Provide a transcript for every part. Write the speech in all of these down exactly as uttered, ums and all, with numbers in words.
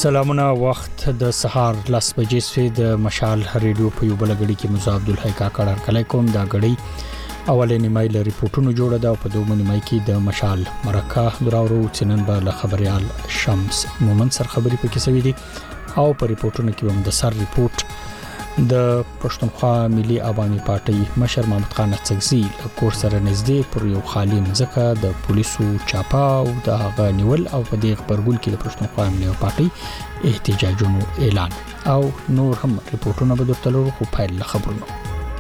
سلامونه وخت د سهار لاس بجې سوي د مشال ریډیو په یو بل غړي کې مزه عبد الحی کا کړه کله کوم دا غړي اولنې مایل ریپورتونو جوړه دا په دوه منی مای کې د مشال مرکه دراورو چنن به له خبريال شمس مومن سر خبري په کې سوي دي او په ریپورتونو کې هم د سر ریپورت د پښتونخوا ملي عوامي پارټي مشر محمد خان اڅکزي کور سره نږدې پر یو خالي مځکه د پولیسو چاپا او د هغه نیول او په دې خبرګون کې د پښتونخوا ملي پارټي احتجاجونو اعلان او نور هم ریپورتونه به درته لرو خو پایل خبرونه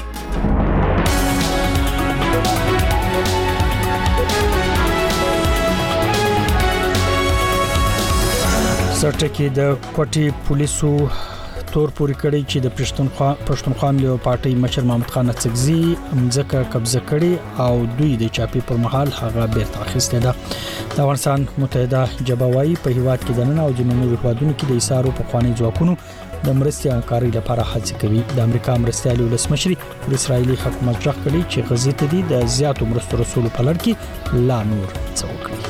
سرټکی د کوټي پولیسو تور پوری کړی چې د پښتونخوا پښتونخوا ملي پارټي مشر محمد خان اڅکزي مځکه قبضه کړي او دوی د چاپی پر مهال هغه بیرته اخیسته ده د افغانستان متحده جبهوي په هیواد کې د نن او جنوبي هیوادونو کې د ایثارو په خواني ځواکونو د مرستي انکاري لپاره هڅه کوي د امریکا مرستيالي ولسمشري پر اسرایلی حکومت ځخ کړي چې غزي ته د زیاتو مرستو رسول په لړ کې لا نور څه وکړي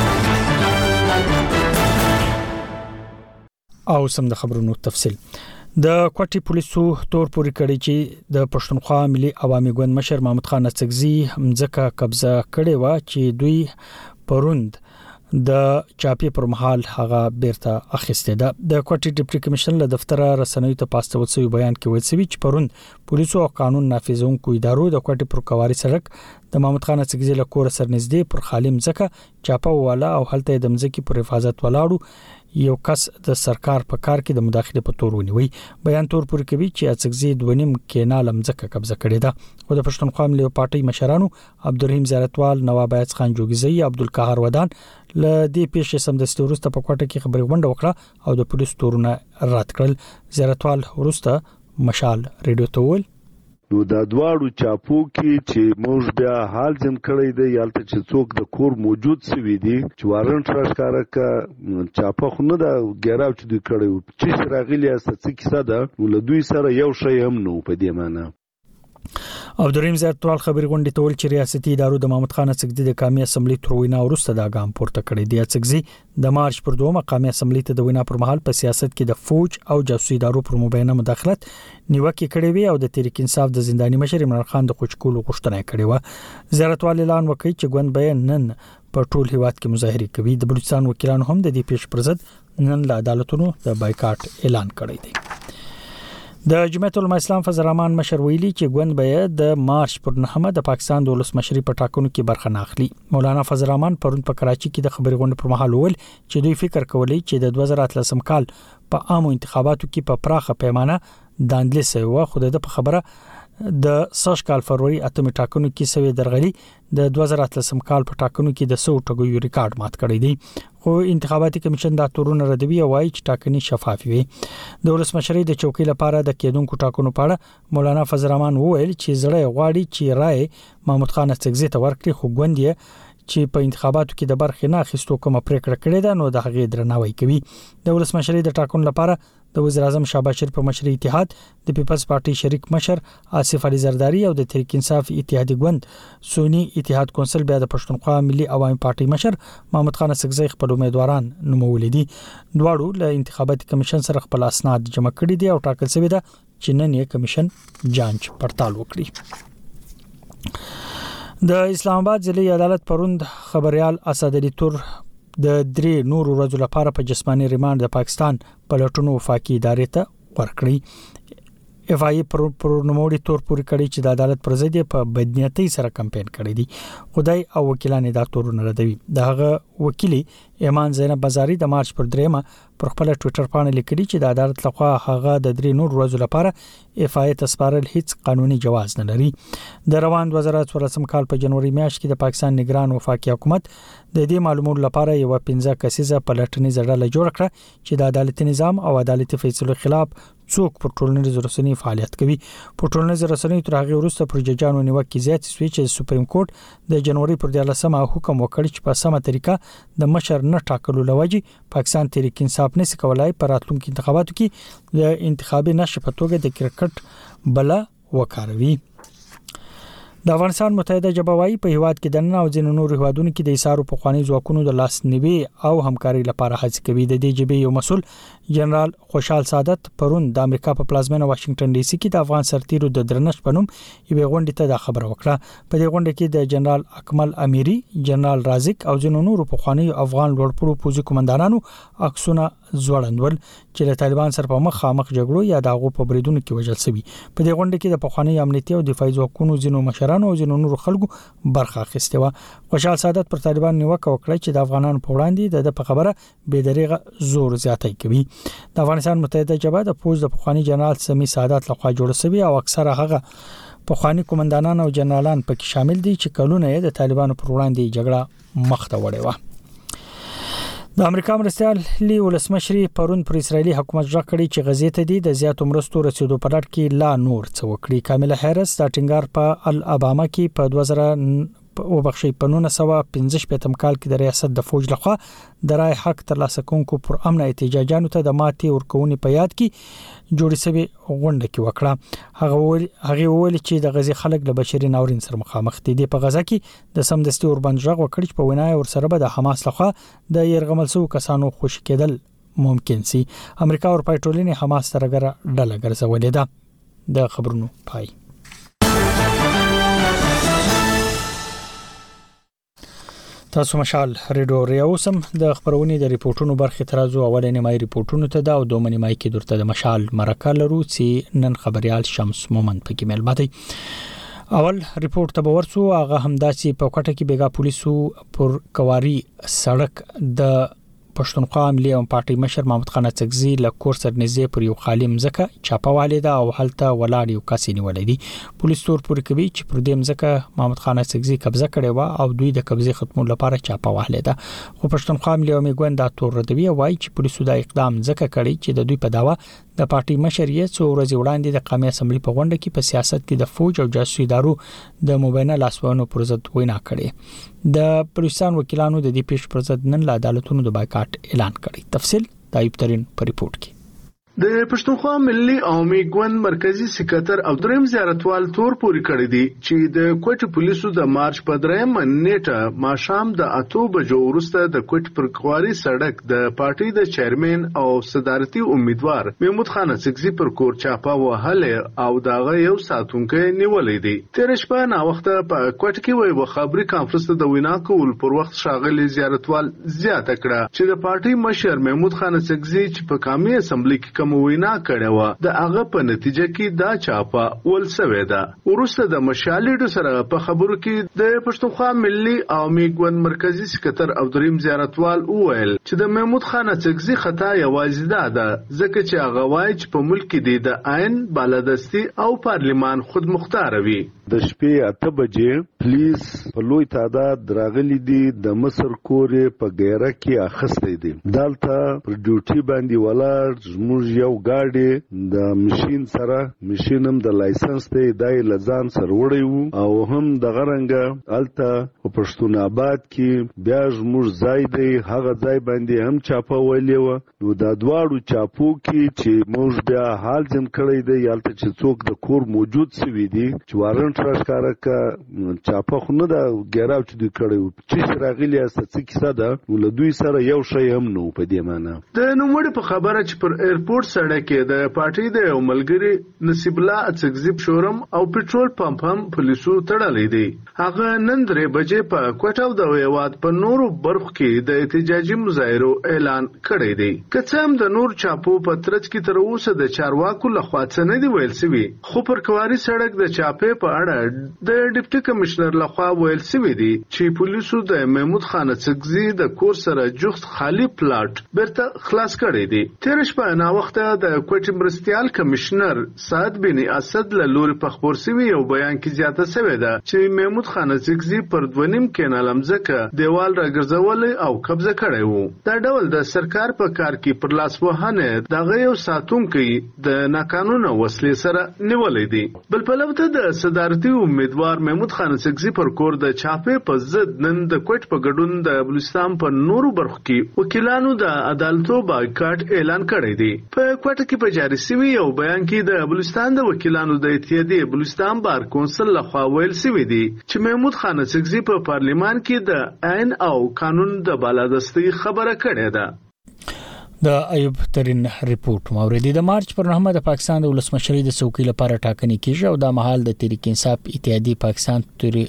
او سم د خبرونو تفصيل د کوټي پولیسو تور پوری کړی چې د پښتونخوا ملي عوامي ګوند مشر محمد خان اڅکزي مځکه قبضه کړي و چې دوی پروند د چاپی پر مهال هغه بیرته اخیسته ده د کوټي ډیپټي کمشنر له دفتر رسنوي ته پاستول شوی بیان کې ویل شوی چې پروند پولیسو او قانون نافذونکو ادارو د کوټي پر کواري سړک د محمد خان اڅکزي له کور سره نږدې پر خالي مځکه چاپه والا او هلته د مځکه پر حفاظت ولاړو یو کس د سرکار په کار کې د مداخله په تور ونیوي بیان تور پوری کوي چې اڅکزي دوینم کینال مځکه قبضه کړې ده او د پښتونخوا ملي پارټي مشرانو عبدالرحیم زیارتوال نواب ایاز خان جوګزئی عبدالقاهر ودان ل دې پیښې سمدستي ورسته په کوټه کې خبري غونډه وکړه او د پولیس تورونه رد کړل زیارتوال ورسته مشال ریډیو ته ویل نو دا دواړو چاپو کې چې موږ بیا حال جن کړی دی یالته چې څوک د کور موجود سوي دي چې وارنټ راښکاره کا چاپه خو نه دا ګیراو چې دوی کړی چې سراغلی است څه کیسه ده ول دوی سره یو شی هم نو په دې معنی عبدالرحیم زیارتوال خبري غونډې ته ول چې ریاستي ادارو د محمد خان اڅکزي د قومي اسمبلی تر وینا ورسته دا ګام پورته کړی دی اڅکزي د مارچ پر دوه مقامي اسمبلی ته د وینا پر مهال په سیاست کې د فوج او جاسوسي ادارو پر مبینه مداخلت نیوکه کړې وی او د تحریک انصاف د زنداني مشر عمران خان د خوشکولو غوښتنه کړې و زیارتوال اعلان وکړي چې ګوند به نن په ټول هیواد کې مظاهره کوي د بلوچستان وکیلانو هم د دې پیښ پر ضد نن له عدالتونو د بایکاټ اعلان کړی دی د جمعیت العلماء اسلام فضل الرحمن مشر ویلي چې ګوند به د مارچ پر نهمه د پاکستان د ولسمشري په ټاکنو کې برخه نه اخلي مولانا فضل الرحمن پرون په کراچي کې د خبري غونډې پر مهال ویل چې دوی فکر کوي چې د دوه زره اتلسم کال په عامو انتخاباتو کې په پراخه پیمانه داندلې سوي خو د خبره د سش کال فروری اتمی ټاکنو کې سوي درغلي د دوه زره اتلسم کال په ټاکنو کې د سو ټګو ریکارډ مات کړی دی خو انتخاباتي کمیشن دا تورونه ردوي او وايي چې ټاکنې شفاف وي د ولسمشري د چوکۍ لپاره د کېدونکو ټاکنو په اړه مولانا فضل الرحمن وویل چې زړه غواړي چې رائے محمد خان اڅکزي ته ورکړي خو ګوند چې په انتخاباتو کې د برخې نه اخیستو کومه پریکړه کړې ده نو د هغې درناوی کوي د ولسمشري د ټاکنو لپاره د وزیر اعظم شهباز شریف په مشرۍ اتحاد د پیپلز پارټي شریک مشر آصف علي زرداری او د تحریک انصاف اتحادي ګوند سونی اتحاد کونسل بیا د پښتونخوا ملي عوامي پارټي مشر محمد خان اڅکزي خپل امیدواران نومولې دي دواړو له انتخاباتي کمیشن سره خپل اسناد جمع کړي دي او ټاکل شوی ده چې نن یې کمیشن جانچ پړتال وکړي د اسلام آباد ضلعي عدالت پروند خبريال اسد علي تور د درې نور ورځې لپاره په جسماني ریماند د پاکستان په لټونو وفاقي ادارې ته ورکړی اف آی پر پرونموړي تور پوری کړی چې د عدالت پر ضد په بدنیتۍ سره کمپاین کړی دی خدای او وکیلان د تورونه ردوي دغه وکیلی ایمان زینب بازاری د مارچ پر دریمه پر خپل ټوئیټر باندې لیکلي چې د عدالت لخوا هغه د درې نور ورځې لپاره اف آی تسپارل هیڅ قانوني جواز نه لري د روان دوه زره څوارلسم کال په جنوري میاشت کې د پاکستان نگران وفاقي حکومت د دې معلوماتو لپاره یو پنځه کسیزه پلټنې ځړه جوړ کړه چې د عدالتي نظام او عدالتي فیصلو خلاف څوک پر ټولنیزو رسنیو فعالیت کوي په ټولنیزو رسنیو تر هغه وروسته پر ججانو نیوکه زیات شوې چې سپریم کورټ د جنوري پر دیارلسمه حکم وکړ چې په سمه طریقه د مشر نه ټاکلو لوجي پاکستان تحریک انصاف نشي کولای په راتلونکو انتخاباتو کې د انتخابي نشي په توګه د کرکټ بلا وکاروي د افغانستان متحده جبهه وايي په هیواد کې د نن او ځینو نورو هیوادونو کې د ایثارو په خواني ځواکونو د لاس نیوي او همکاري لپاره هڅه کوي. د دې جبهې یو مسؤل جنرال خوشحال سعادت پرون د امریکا په پلازمینه واشنگټن ډي سي کې د افغان سرتیرو د درنښت په نوم یوه غونډه ته د خبر وکړه. په دې غونډه کې د جنرال اکمل امیری، جنرال رازق او ځینو نورو په خواني افغان لوړپوړو پوځي کمانډانانو عکسونه ځوړندول چې له طالبان سره په مخامخ جګړو یا دغه په بریدونو کې وژل شوي. په دې غونډه کې د پخوانی امنیتي او دفاعي ځواکونو ځینو مشرانو او ځینو نورو خلکو برخه اخیسته و. خوشحال سعادت پر طالبان نیوکه وکړه چې د افغانانو په وړاندې د په خبره بې دریغه زور زیاتی کوي. د افغانستان متحده جبهه د پوز د پخوانی جنرال سمی سعادت لخوا جوړ شوی او اکثره هغه پخوانی کمانډانان او جنرالان پکې شامل دي چې کلونه یې د طالبانو پر وړاندې جګړه مخ ته وړې و. د امریکا مرستيال لی ولسمشر پرون پر اسرایلی حکومت ځکه کړي چې غزې ته دي د زیاتو مرستو رسیدو په لړ کې لا نور څه وکړي. کامله هریس د ټینګار په الاباما کې په دوه زره او بخښي په نولس سوه پنځه شپږم کال کې د ریاست د فوج لخوا د رای حق ترلاسه کوونکو پر امن احتجاجانو ته د ماتې ورکوونې په یاد کې جوړې شوی غونډه کې وکړه. هغه ویل هغه ویل چې د غزې خلک له بشري ناورین سره مخامخ دي. په غزا کې د سمدستي اوربند ژغ وکړي چې په وینای ور سره به د حماس لخوا د يرغمل سو کسانو خوشی کېدل ممکن سي. امریکا او پټولینې حماس سره ډله ګرځولې ده. د خبرونو پای. تاسو مشال ریډیو ریاوسم د خبرونې د ریپورتونو برخه ترازو اولنې مای ریپورتونو ته دا او دومنې مای کې درته د مشال مرکه لرو چې نن خبريال شمس مومن پکې مل ماتي. اول ریپورت ته ورسو هغه همداسي په کوټه کې بیګا پولیسو پر کواري سړک د پښتونخوا ملي او پارټي مشر محمد خان اڅکزي له کور سر نږدې پر یو خالي مزکه چاپواله ده او هلته ولاړ یو کس نیولې دي. پولیس تور پورې کوي چې پر دې مزکه محمد خان اڅکزي قبضه کړې و او دوی د قبضه ختمولو لپاره چاپواله ده. خو پښتونخوا ملي او میګوند دا تور ردوي وایي چې پولیسو دا اقدام ځکه کړی چې د دوی په داوا د پارټي مشر یې څو ورځې وړاندې د قومي اسمبلی په غونډه کې په سیاست کې د فوج او جاسوسي ادارو د مبینه لاسوهنو پر ضد وینا کړې. د پولیسان وکیلانو د دې پیښ پر ضد نن له عدالتونو د بایکاټ اعلان کړی. تفصیل د ایوب ترين په ریپورت کې. د پښتونخوا ملي عوامي ګوند مرکزی سکرټر عبدالرحیم زیارتوال تور پوری کړی دی چې د کوټ پولیسو د مارچ په دریم نیټه ماشام د اتو بجو وروسته د کوټ پر کواري سړک د پارټي د چیرمن او صدارتي امیدوار محمود خان اڅکزي پر کور چاپا وهله او داغه یو ساتونکې نیولې دی. تیر شپه نا وخت په کوټ کې وي خبري کانفرنس د وینا کول پر وخت شاغلي زیارتوال زیاته کړه چې د پارټي مشر محمود خان اڅکزي چې په قومي اسمبلی کې موینا کړه و د هغه په نتیجه کې دا چاپا ول سوي ده. ورسته د مشالېډو سره په خبرو کې د پښتونخوا ملي عوامي ګوند مرکزی سکرټر عبدالرحیم زیارتوال وویل چې د محمود خان اڅکزي خطا یوازې ده ده ځکه چې هغه وایي چې په ملک کې د عین بالادستی او پارلیمان خود مختار وي. د شپې اته بجې پولیس په لوی تعداد راغلي دي د مصر کورې په غیره کې اخستې دي. دالته پر ډیوټي باندې ولاړ زموږ یو ګاډي د ماشين سره ماشينم د لایسنس ته دای لزان سره وړي وو او هم د غرنګ الته په پښتون آباد کې بیا زموږ ځای دی هغه ځای باندې هم چاپه ویلې و. نو د دواړو چاپو کې چې موږ بیا حال جن کړی دی یالته چې څوک د کور موجود سوي دي چې وارنټ راښکاره کا چاپه خو نه دا ګیراو چې دوی کړی چې راغلی است څه کیسه ده ول دوی سره یو شی هم نو په دې معنی د نوموړي په خبره چې پر ایرپورټ سړک کې د پارټي د یو ملګری نصیب الله اڅکزي شورم او پټرول پمپ هم پولیسو تړلې دي. هغه نن درې بجې په کوټاو د هیواد په نورو برخو کې د احتجاجي مظاهرو اعلان کړی دی. کڅم د نور چاپو په ترڅ کې تر اوسه د چارواکو لخوا څه نه دی ویل شوی. خو پر کواري سړک د چاپې په اړه د ډیپټي کمشنر لخوا ویل شوی دی چې پولیسو د محمود خان اڅکزي د کور سره جوخت خالی پلاټ برته خلاص کړی دی. تیر شپه نا وخت د کوټ مرستيال کمشنر سعد بن اسد له لوري په خبر سوي یو بیان کې زیاته شوی ده چې محمود خان اڅکزي پر دونیم کینال مزکه دیوال راګرځول او قبضه کړی وو. دا ډول د سرکار په کار کې پر لاس وهنه د غيو ساتونکو د ناقانونه وسلې سره نیولې دي. بل په لور د صدارت پارټي امیدوار محمود خان سکزي پر کور د چاپې په ضد نن د کوټ په ګډون د بلوچستان په نورو برخو کې وکیلانو د عدالتو بایکاټ اعلان کړی دی. په کوټ کې په جاري شوی یو بیان کې د بلوچستان د وکیلانو د اتحادیې بلوچستان بار کونسل لخوا ویل شوی دی چې محمود خان سکزي په پارلیمان کې د عین او قانون د بالادستي خبره کړې ده. د ایوب ترين ریپورت موردی د مارچ پر نهمه د پاکستان د ولسمشری د څوکۍ لپاره ټاکنې کیږي او د مهال د تحریک انصاف اتحادیې پاکستان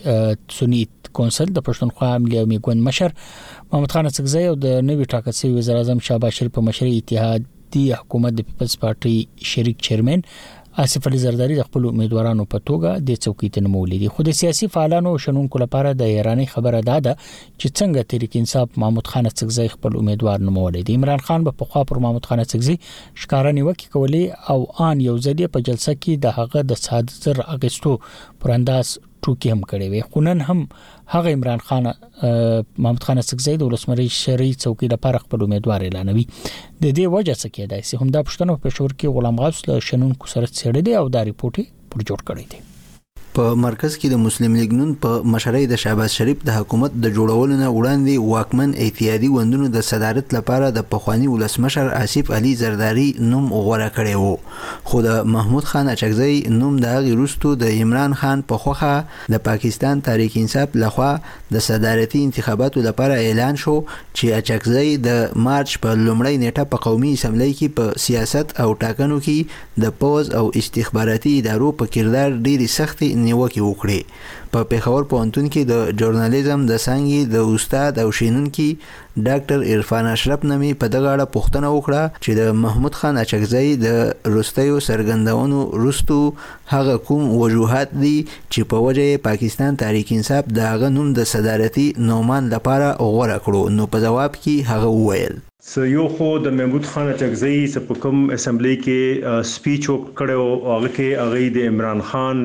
سنی کونسل د پښتونخوا عملی او میګوند مشر محمد خان سکزي او د نوي ټاکل شوی وزیر اعظم شهباز شریف په مشرۍ اتحادی حکومت د پیپلز پارټي شریک چیرمن آصف علي زرداری د خپل امیدوارانو په توګه د څوکۍ ته نومولې دي. خو د سیاسي فعالانو او شنونکو لپاره د ایرانی خبره ده چې څنګه تحریک انصاف محمود خان سکزي خپل امیدوار نومولې دي. عمران خان په خوا پر محمود خان سکزي ښکارا نیوکه کولې او ان یو ځدی په جلسه کې د هغه د صادر اغستو پر انداز ټوکی هم کړی وي. خونن هم هغه عمران خان محمود خان سکزي د ولسمشری څوکۍ لپاره خپل امیدوار اعلانوي. د دې وجه څه کېدای شي هم دا پښتنو په شور کې غلام غوث له شنونکو سره څېړلې او دا ریپورت پر جوړ کړی دی. په مرکز کې د مسلم لیگ نون په مشرۍ د شهباز شریف د حکومت د جوړولو نه وړاندې واکمن اتحادی وندونو د صدارت لپاره د پخوانی ولسمشر آصف علي زرداری نوم غوړه کړی وو، خو د محمود خان اچکزی نوم د هغې وروستو د عمران خان په خوښه د پاکستان تحریک انصاف لخوا د صدارتي انتخاباتو لپاره اعلان شو چې اچکزی د مارچ په لومړۍ نیټه په قومي اسمبلی کې په سیاست او ټاکنو کې د پوز او استخباراتي ادارو په کردار ډېرې سختې نیوکې وکړې. په پېښور پوهنتون کې د ژورنالیزم د څانګې د استاد او شینونکي ډاکټر عرفان اشرف نامي په دغه اړه پوښتنه وکړه چې د محمود خان اچکزی د وروستیو څرګندونو وروستو هغه کوم وجوهات دي چې په وجه پاکستان تحریک انصاف د هغه نوم د صدارتي نومان لپاره غوره کړو. نو په جواب کې هغه وویل س یو خو د محمود خان اچکزی س په کوم اسمبلی کې سپیچ وکړو هغه کې هغه د عمران خان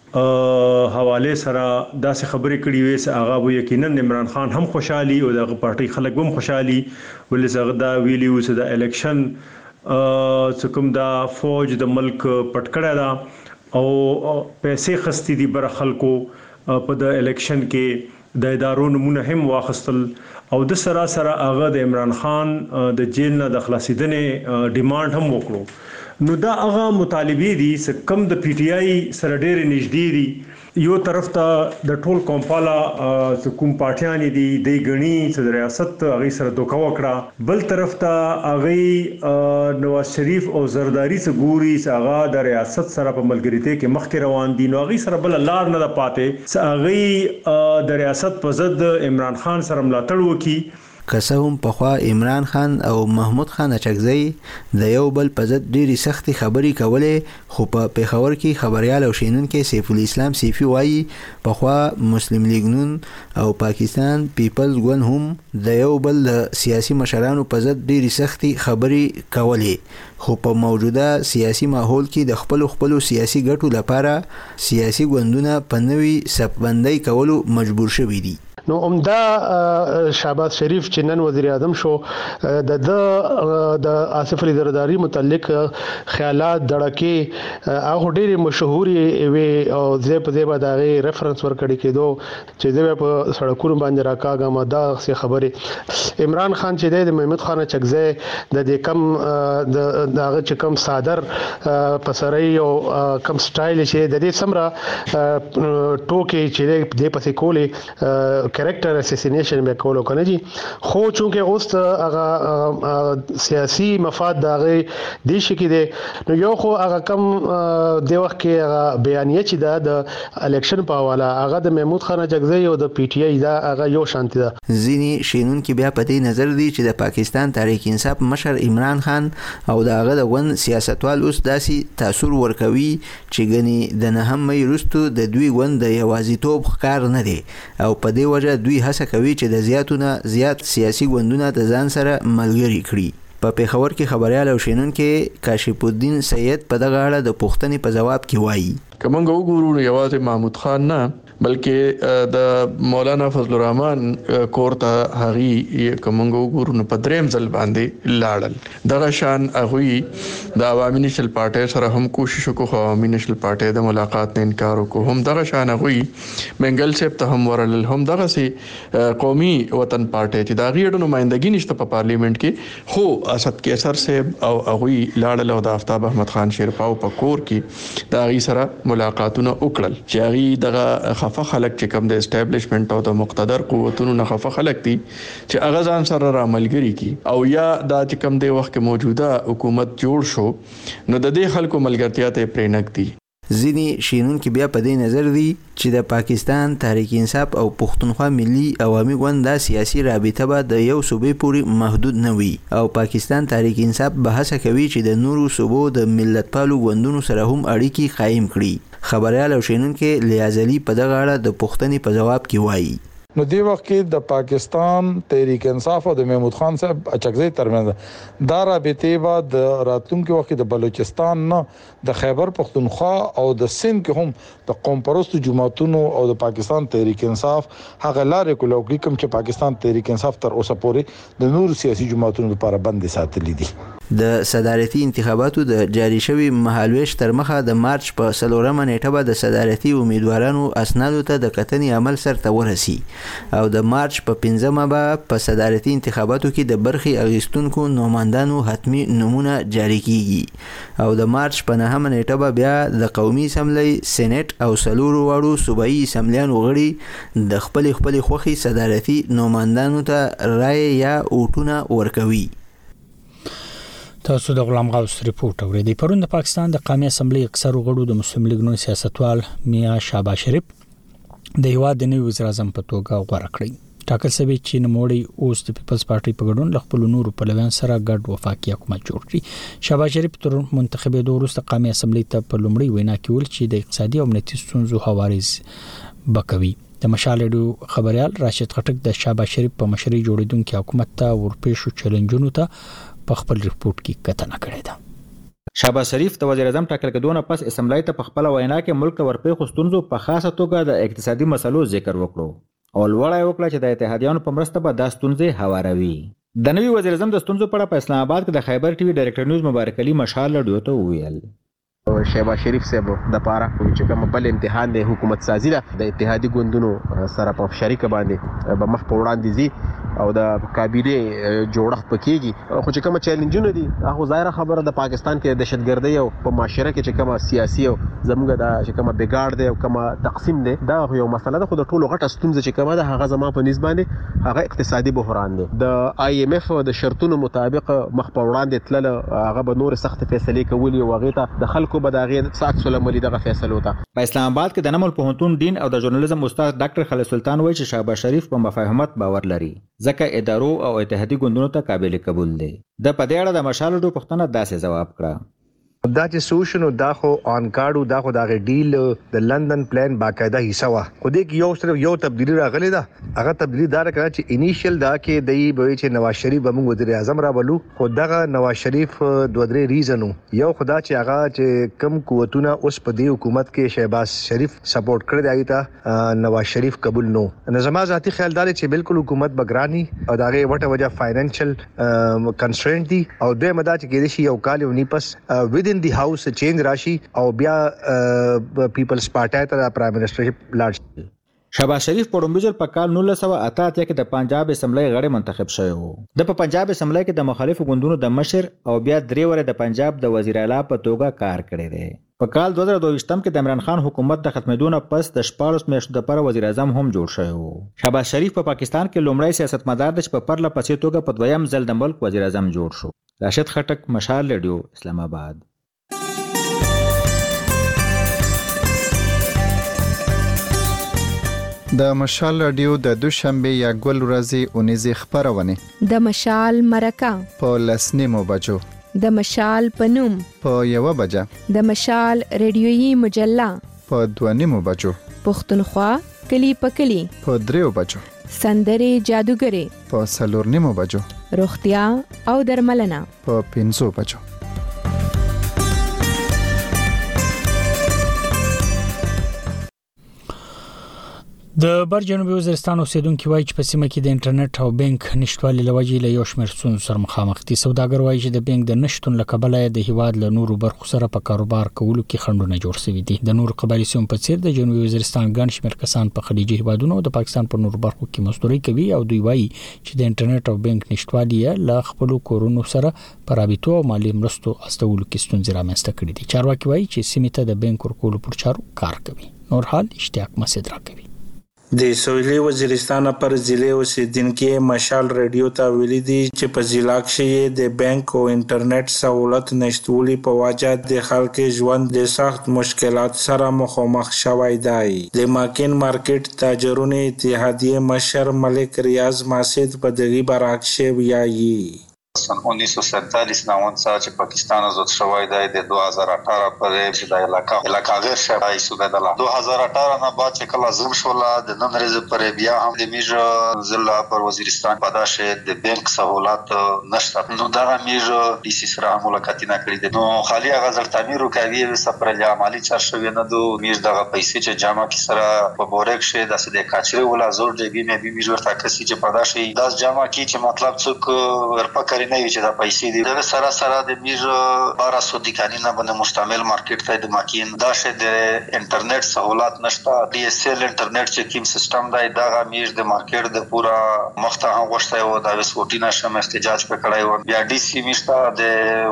حواله سره داسې خبرې کړې وې چې هغه به یقینا عمران خان هم خوشحالي او دغه پارټي خلک هم خوشحالي ولې هغه دا ویلی و چې د الیکشن چې کوم دا فوج د ملک پټ کړه دا او پیسې خستې دي بر خلکو په د الیکشن کې د ادارو نمونه هم واخستل او د سره سره هغه د عمران خان د جیل نه د خلاصیدنې ډیماند هم وکړو. نو دا هغه مطالبه دي چې کم د پی ټی آی سره ډېر نږدې دي. یو طرف ته د ټول کومپالا کوم پارټیان دي د غنی چې ریاست هغه سره دوکا وکړه، بل طرف ته هغه نواز شریف او زرداری څخه ګوري چې هغه د ریاست سره په ملګریته کې مخکې روان دي. نو هغه سره بل لار نه پاتې چې هغه د ریاست په ضد عمران خان سره ملاتړ وکړي. که څه هم پخوا عمران خان او محمود خان اچکزی د یو بل په ضد ډېرې سختې خبرې کولې، خو په پېښور کې خبریال او شینونکی سیف الاسلام سیفي وایي پخوا مسلم لیگ نون او پاکستان پیپلز ګوند هم د یو بل د سیاسي مشرانو په ضد ډېرې سختې خبرې کولې، خو په موجوده سیاسي ماحول کې د خپلو خپلو سیاسي ګټو لپاره سیاسي ګوندونه په نوي صفبندۍ کولو مجبور شوي دي. نو عمده شهباز شریف چې نن وزیر اعظم شو د د آصف علي زرداری متعلق خیالات دړکې هغه ډېری مشهوري وي او زه په دې باندې ریفرنس ورکړی کېدو چې زه په سړکونو باندې راکاګم دا څه خبره. عمران خان چې د محمود خان اچکزی د دې کم د هغه چې کم صادر پسرۍ او کم سټایل چې د دې سمره ټوکې چې د پسې کولې کریکټر اساسینیشن به کولو کنه جی، خو چونکه اوس هغه سیاسي مفاد دغه د شي کې دی نو یو خو هغه کم د وخت کې هغه بیانیه چې دا د الیکشن په حواله هغه د محمود خان اچکزی او د پی ټی آی دا هغه یو شانتي ده. ځینې شینونکي بیا په دې نظر دي چې د پاکستان تحریک انصاف مشر عمران خان او د هغه د ګوند سیاستوال اوس داسې تاثیر ورکوي چې ګنې د نهم مې وروستو د دوی ګوند د یوازیتوب ښکار نه دی او په دې وجه دوی هڅه کوي چې د زیاتونه زیات سیاسي ګوندونه د ځان سره ملګري کړي. په پېښور کې خبریال او شینونکی کاشف الدین سید په دغه اړه د پوښتنې په جواب کې وایي که موږ وګورو یوازې محمود خان نه بلکې د مولانا فضل الرحمن کور ته هغي کومنګو ګورو په دریم ځل باندې لاړل. دغه شان هغه د عوامي نېشنل پارټي سره هم کوشش وکړو، خو عوامي نېشنل پارټي د ملاقات نه انکار وکړو. هم دغه شان هغه منګل صاحب ته هم ورل، هم دغه سي قومي وطن پارټي چې دا غیړو نمائندګي نشته په پارلیمنت کې، خو اسد کیسر صاحب او هغه لاړل او د آفتاب احمد خان شیرپاو په کور کې دا غي سره ملاقاتونه وکړل چې هغه دغه خفه خلک چې کوم د اسټابلیشمنت او د مقتدر قوتونو نه خفه خلک دي چې هغه ځان سره راملګري کی او یا دا چې کوم د وخت کې موجوده حکومت جوړ شو نو د دې خلکو ملګرتیا ته پرېنک دي. ځینې شینونکي بیا په دې نظر دي چې د پاکستان تحریک انصاف او پښتونخوا ملي عوامي ګوند د سیاسي رابطه به د یو صوبې پورې محدود نه وي او پاکستان تحریک انصاف به هڅه کوي چې د نورو صوبو د ملتپالو ګوندونو سره هم اړیکې قایم کړي. خبريال او شینونکي لیازلی په دغه اړه د پوښتنې په جواب کې وایي نو دی وخت کې د پاکستان تحریک انصاف او د محمود خان صاحب اچکزي ترمنځ دا رابطه و د راتلونکو وخت د بلوچستان نه د خیبر پختونخوا او د سند کې هم د قوم پرستو جماعتونو او د پاکستان تحریک انصاف هغه لارې کولو کوم چې پاکستان تحریک انصاف تر اوسه پورې د نور سیاسي جماعتونو لپاره بند ساتلي دي. د صدارتي انتخاباتو د جاری شوی مهالويش تر مخه د مارچ په څلورمه نیټه به د صدارتي امیدوارانو اسنادو ته د کتنې عمل سرته ورسي او د مارچ په پنځمه به په صدارتي انتخاباتو کې د برخي اغیستونکو نوماندانو حتمی نمونه جاری کیږي او د مارچ په نهمه نیټه به بیا د قومي اسمبلی، سېنات او سلورو واړو صوبایي اسمبلیانو غړي د خپل خپل خوخي صدارتي نوماندانو ته رائے یا ووټونه ورکوي. تاسو د غلام غوث ریپورت اوریدئ. پرون د پاکستان د قومي اسمبلی اکثر غړو د مسلم لیگ نون سیاستوال میاں شهباز شریف د هیواد د نوي وزیر اعظم په توګه غوړه کړی. ټاکل شوی چې نوموړی اوس د پیپلز پارټي په ګډون له خپل نورو پلویان سره ګډ وفاقي حکومت جوړ کړي. شهباز شریف تر منتخبېدو وروسته قومي اسمبلی ته په لومړی وینا کې ویل چې د اقتصادي او امنیتي ستونزو هواريز بکوي. د مشال رادیو خبريال راشد خټک د شهباز شریف په مشرۍ جوړیدونکو حکومت ته ورپېښو چیلنجونو ته په خپل ریپورت کې کتنه کړې ده. شهباز شریف د وزیر اعظم ټاکل کېدو پس اسمبلی ته په خپل وینا کې ملک ته ورپېښو ستونزو په خاصه توګه د اقتصادي مسلو ذکر وکړو او لوړای وکړه چې د اتحادیانو په مرسته به دا ستونزې هواروي. د نوي وزیر اعظم د ستونزو په اړه په اسلام آباد کې د خیبر ټي وي ډایرکټر نیوز مبارک علي مشال رادیو ته وویل شهباز شریف صاحب د پاره چې کوم بل امتحان د حکومت سازي ده د اتحادی ګوندونو سره په شریک باندې به مخ په وړاندې زی او د کابینه جوړښت پکېږي خو چې کوم چیلنجونه دي هغه ظاهره خبره د پاکستان کې دهشتګردي او په معاشره کې چې کوم سیاسي او زموږ د چې کوم بګاړ دی او کوم تقسیم دی دا یو مسله ده. خو د ټولو غټه ستونزه چې کومه ده هغه زما په نسبت باندې هغه اقتصادي بحران دی. د آی ایم اف د شرطونو مطابق مخ په وړاندې تلل هغه به نور سخت فیصله کوي او هغه ته د خلکو به دغه ساک سلمولي دغه فیصلو ته. په اسلام آباد کې د نمل پوهنتون دین او د ژورنالیزم استاد ډاکټر خالد سلطان وایي چې شهباز شریف په مفاهمت باور لري ځکه ادارو او اتحادی ګوندونو ته قابل قبول دي. د پدې اړه د مشال ډو پښتنه داسې جواب کړه دا چې سوشنو دا خو آن کارډو دا خو دا ډیل د لندن پلان باقاعده حصہ وا خو دې کې یو صرف یو تبدیلی راغلی دا هغه تبدیلی دار کړه چې انیشل دا کې دای به چې نواز شریف به موږ وزیر اعظم را بلو خو دغه نواز شریف دوه درې ریزنو یو خدا چې هغه چې کم قوتونه اوس په دې حکومت کې شهباز شریف سپورټ کړی دی ته نواز شریف قبول نو نظام ذاتی خیال دار چې بالکل حکومت بګرانی او دغه وټه وجه فاینانشل کنسټرینټ دی او د مدا چې کې شي یو کال یو نیپس ودین دی هاوس چینج راشي او بیا پیپلز پارټي ته پرایم منسټرشپ لاړ. شهباز شریف په ډومبجل په کال نولس سوه اته اتیا کې د پنجاب اسمبلی غړی منتخب شوی و. د په پنجاب اسمبلی کې د مخالفو ګوندونو د مشر او بیا درې وره د پنجاب د وزیر اعلی په توګه کار کړی دی. په کال دوه زره دوه ویشت کې د عمران خان حکومت د ختمېدو نه پس د شپاړس میاشتو لپاره وزیر اعظم هم جوړ شوی و. شهباز شریف په پاکستان کې لومړی سیاستمدار دی چې په پرله پسې توګه په دویم ځل د ملک وزیر اعظم جوړ شو. راشد خټک، مشال رادیو، اسلام آباد. د مشال رادیو د دوشنبه یا ګل ورځې اونیزې خبرونه د مشال مرکه په لسنیمو بجو د مشال پنوم په یو بجه د مشال رادیويي مجله په دوه بجو پښتونخوا کلی په کلی په دریو بجو سندرې جادوګرې په څلور نیمو بجو روغتیا او درملنه په پنځو بجو. د بر جنوبي وزیرستان اوسیدونکو وایي چې په سیمه کې د انټرنیټ او بانک نشټوالي لوجې له یو شمېر ستونزو سره مخامخ دي. سوداګر وایي چې د بانک د نشټون له کبله د هیواد له نورو برخو سره په کاروبار کولو کې خنډونه جوړ شوي دي. د نورو قبایلي سیمو په څیر د جنوبي وزیرستان ګڼ شمېر کسان په خلیجي هیوادونو او د پاکستان په نورو برخو کې مزدوري کوي او دوی وایي چې د انټرنیټ او بانک نشټوالي له خپل کورونو سره په رابطو او مالي مرستو استولو کې ستونزې رامنځته کړې دي. چارواکي وایي چې سیمه ته د بانک ورکولو پر چارو کار کوي. نور حال اشتیاق مسعود راکوي. د سویلي وزیرستان پر ضلع اوسیدونکو مشال رادیو ته ویلي دي چې په ضلع کې د بانک او انټرنیټ سہولت نشټولي په وجه د خلکو ژوند د سخت مشکلات سره مخامخ شوی دی. د ماکین مارکیټ تاجرونو اتحادیه مشر ملک ریاض ماسد په دغه برعکس ویایي. سن उन्नीस सौ सैंतालीस नावन सा چې پاکستان آزاد شوی دی د दो हज़ार अठारह پر چې د علاقہ علاقہ غیر شرعي صوبیدله दो हज़ार अठारह نه بعد چې کله زم شولا د نن ورځې پر بیا هم د میجر ضلع پر وزیرستان پداشه د بانک سہولت نشته. نو دا میجر د سی سره ملاقاتونه کړې دي. نو خالي غزل تعمیر کوي سفر له عملی چارشوی نه دو میج دغه پیسې چې جامع کی سره په بورک شه د سده کاچري ولا زور دی بي مې بي میجر تاکسي چې پداشه داس جامع کی چې مطلب څوک ورپکړي نه وي چې دا پیسې دي. د سره سره د میج بارہ سو دکانونه باندې مشتمل مارکیټ ته د ماکین دا شه د انټرنیټ سہولت نشته. ډي اس ال انټرنیټ چې کوم سیستم دی دا میج د مارکیټ د پورا مخته غوښته او د وسوټینا شم احتجاج پکړای و بیا ډي سی میشته د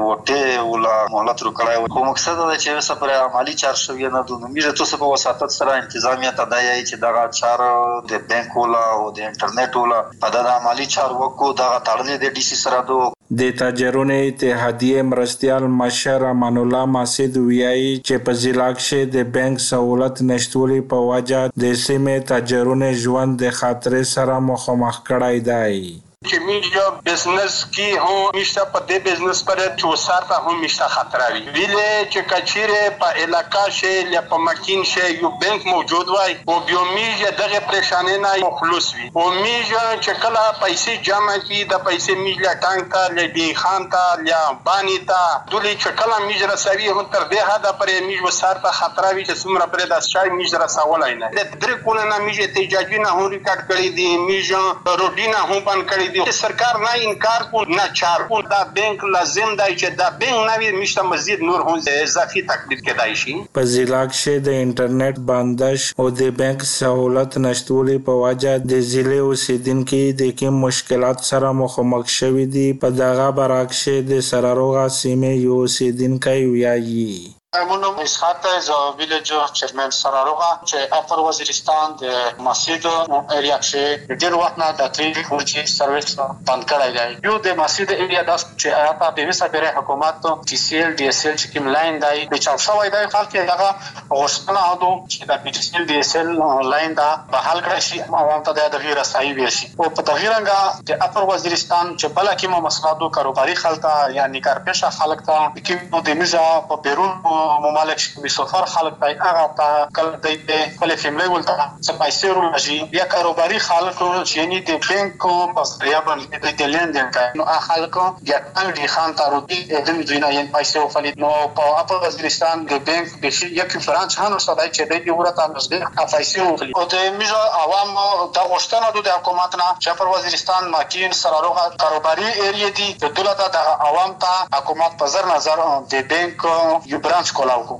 وټه ولا مهلت رو کړای و. مقصد دا چې سفر عملی چارشوی نه د میج ته په وساتت سره انتظامیه تدایي چې دا چار د بانک ولا او د انټرنیټ ولا په د عملی چار وکړو دا تړلې د ډي سی سره دو. د تاجرونو اتحادیه مرستیال مشر امان الله ماسد ویایي چې په ضلع کې د بانک سہولت نشټولي په وجه د سیمې تاجرونو ژوند د خطر سره مخامخ کړای دی. چې میجا بزنس کی هم میشته په دې بزنس پر چې وسار ته هم میشته خطر وي. ویلې چې کچيره په علاقہ شي یا په مکین شي یو بانک موجود وای او بیا میجا دغه پریشانې نه مخلص وي. او میجا چې کله پیسې جمع کی د پیسې میجا ټانک ته لدی خان ته یا بانی ته دلی چې کله میجا رسوي هم تر دې حد پر میجا وسار ته خطر وي چې څومره پر د شای میجا رسولای نه. د درې کول نه میجا احتجاجي نه هم ریکارډ کړی دي. میجا روډینا هم بند کړی سرکار نه انکار کو نه چار کو دا بانک لازم دی چې دا بانک نوی مشته مزید نور هم اضافي تقدیر کېدای شي. په ضلع کې د انټرنیټ بندش او د بانک سہولت نشټولي په وجه د ضلع اوسیدونکو د کوم مشکلات سره مخامخ شوي دي. په دغه برعکس د سراروغه سیمه یو اوسیدونکو ویایي. مونږ مسحات ز ویلج چیرمن سراروغه چې اپر وزیرستان د مسجد ایریا کې ډیر وخت نه د تری فورجی سرویس بند کړی دی. یو د مسجد ایریا د چې اپا د وسپره حکومت ټي سی ال ډي اس ال چې کوم لاین دی په چا شوی دی خلک دغه غوښتنه هدو چې د ټي سی ال ډي اس ال لاین دا به حل کړی شي عوام ته د غیر رسایي وي شي. او په تغیرنګ د اپر وزیرستان چې بل کومه مسلادو کاروباري خلک یعنی کارپېښه خلک ته کوم د میزه په بیرون ممالک شي سفر خلک ته هغه ته کله د خپل فیملی ولته څه پیسې ورلږي یا کاروباري خلک چې یعنی د بانک په ذریعہ باندې د لیندین کوي. نو خلک یا انګړي خان تاروتی د دې نه یې پیسې وفلید. نو په اپر وزیرستان د بانک د یک فرانس هانو صدای چې د ورته نږدې پیسې وفلید. او د میجا عوام د غوښتنه د حکومت نه چې اپر وزیرستان ماکین سراروغه کاروباري ایریا دي د دولت د عوام ته حکومت په زر نظر د بانک یو برانچ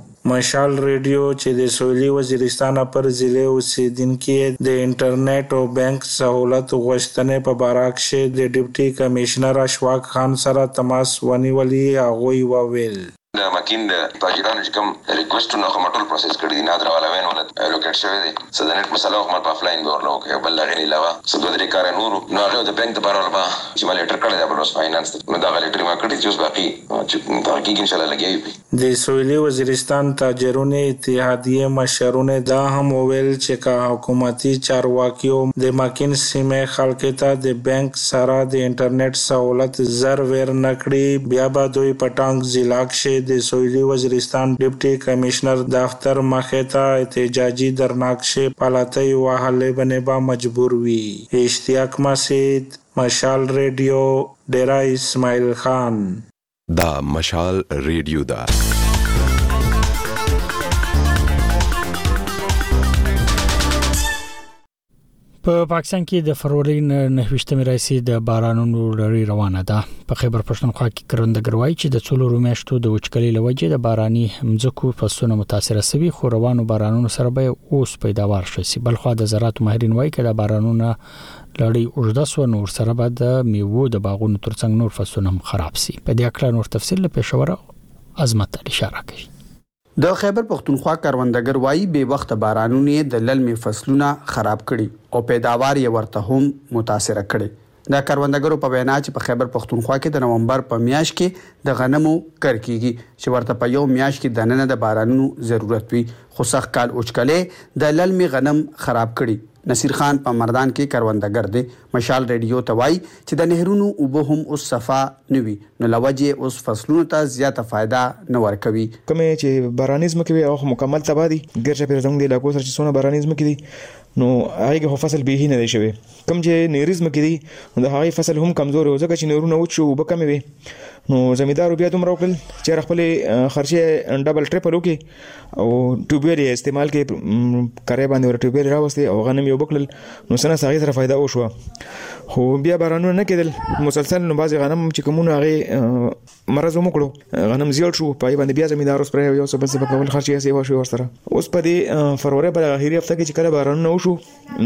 مشال ریډیو چې د سویلي وزیرستان پر ضلع اوسیدونکو د انټرنیټ او بانک سہولت غوښتنې په برعکس د ډیپټي کمشنر اشواق خان سره تماس ونیولي. هغه وویل د ماکین د تاجرانو چې کوم ریکوېسټونه خو مټول پروسس کړی دي نادر والا وین ولت لوکیټ شوی دی سدنټ مسله خو مټ په افلاین به ورلو کې بل لغې علاوه څه دوه درې کار نور نو هغه د بانک د بارول با چې مال لیټر کړی دی بلوس فاینانس نو دا لیټر ما کړی چې اوس باقي چې تحقیق ان شاء الله لګیږي. د سویلي وزیرستان تاجرونو اتحادیه مشرونه دا هم ویل چې کا حکومتي چارواکیو د ماکین سیمه خلک ته د بانک سره د انټرنیټ سہولت زر ور نکړي بیا به دوی پټانګ ضلع کې د سویلي وزیرستان ډیپټي کمشنر دفتر مخې ته احتجاجي درناکشه پالاتي وهلې باندې با مجبور وي. اشتیاق مسعود مشال ریډیو ډیرا اسماعیل خان. دا مشال ریډیو دا په پاکستان کې د فروری نهویشتمې راځي د بارانونو لړۍ روانه ده. په خیبر پښتونخوا کې کروندګر وایي چې د څلورو میاشتو د وچکالۍ لوجې د باراني مځکو فصلونه متاثر شوي، خو روانو بارانونو سره به اوس پیداوار شي. بلخو د زراعت ماهرین وایي چې د بارانونو لړۍ اوږده سو نور سره به د میوو د باغونو ترڅنګ نور فصلونه هم خراب شي. په دې اړه نور تفصیل له پېښور عظمت علي اشاره کوي. د خیبر پښتونخوا کروندګر وایي به وخت بارانونه د للمي فصلونه خراب کړي او پیداوار یې ورته هم متاثر کړي. د کروندګرو په وینا چې په خیبر پښتونخوا کې د نومبر په میاشت کې د غنمو کر کیږي چې ورته په یو میاشت کې د نن د بارانونو ضرورت وي، خو سخت کال اوچکلې د للمي غنم خراب کړي. نصیر خان په مردان کې کروندګر دی. مشال ریډیو ته وایي چې د نهرونو اوبه هم اوس صفا نوي، نو لوجه اوس فصلونو ته زیاته فائدہ نه ورکوي. کومه چې بارانیزم کې او مکمل تبادی ګرځي په زموږ د علاقو سره چې سونه بارانیزم کې دي نو هغه هو فصل به نه دی شوی. کوم چې نیریزم کې دي نو هغه فصل هم کمزور او ځکه چې نهرونه وچو وب کم وي نو زمیدارو بیا دومره وکړل چې خپل خرچه ډبل ټریپل وکي او ټوبیل استعمال کې کړي باندې ور ټوبیل راوستي او غنم یو بکل نو سنه ساغي سره فائدہ وشو. خو بیا بارانونه نه کېدل مسلسل، نو بعض غنم چې کومونه هغه مرز ومکړو غنم زیات شو، پای باندې بیا زمیدارو سپری یو څه بل څه په کول خرچه یې وشو ورسره. اوس په دې فروری په اخیری هفته کې چې کله بارانونه وشو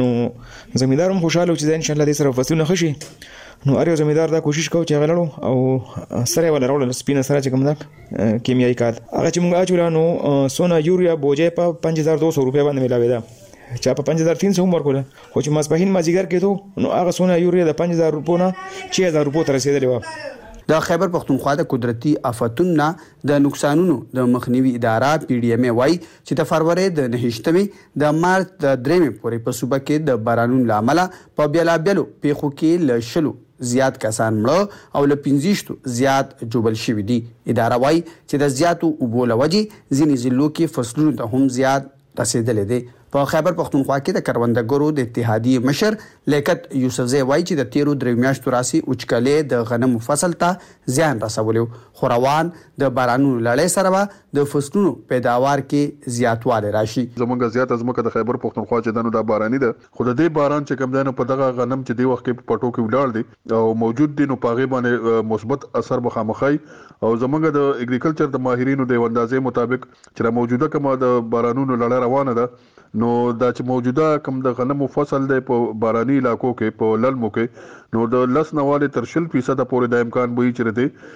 نو زمیدارم خوشاله و چې ان شاء الله دې سره فصلونه خشي. نو اړ یو زمیدار دا کوشش کوي چې غلړو او سره ولا راول سپینه سره چې کوم دا کیمیاوي کال هغه چې موږ اچول نو سونا یوریا بوجه په پنځه هزار دوه سوه روپیا باندې ملاوي دا چا په پنځه هزار تین سوه عمر کوله، خو چې ماسپهین مازیګر کېدو نو هغه سونا یوریا د پنځه هزار روپو نه شش هزار روپو ته رسیدلی و. د خیبر پښتونخوا د قدرتي آفتونو د نقصانونو د مخنیوي اداره پی ډی ایم وایي چې د فروری د نهشتمې د مارچ د درېمې پورې په صوبه کې د بارانونو لامل په بیلابیلو پیښو کې ل شلو زیات کسان مړه او ل پنځه زیات جوبل شوي دي. اداره وایي چې د زیاتو اوبو لوجې ځینې ضلعو کې فصلونو ته هم زیات رسیدلې دي. په خیبر پښتونخوا کې د کروندګرو د اتحادیې مشر لیاقت یوسفزی وایي چې د تیرو درې میاشتو راسي اوچکلې د غنمو فصل ته زیان رسولی، خو روان د بارانونو لړۍ سره د فصلونو پیداوار کې زیاتوالی راشي. زمونږ زیات ازمکه د خیبر پښتونخوا چې دنو د باراني ده، خو د دې باران چې کم دی نو په دغه غنم چې دی وخت کې په پټو کې ولاړ دي او موجود دي نو پاغه باندې مثبت اثر مخامخای. او زمونږ د اګریکلچر د ماهرینو د اندازې مطابق چې موجوده کومه د بارانونو لړۍ روانه ده نو دا چې موجوده کوم د غنمو فصل دی په باراني علاقو کې په للمو کې نو د لس نواله تر شل فیصد پورې د امکان وي چې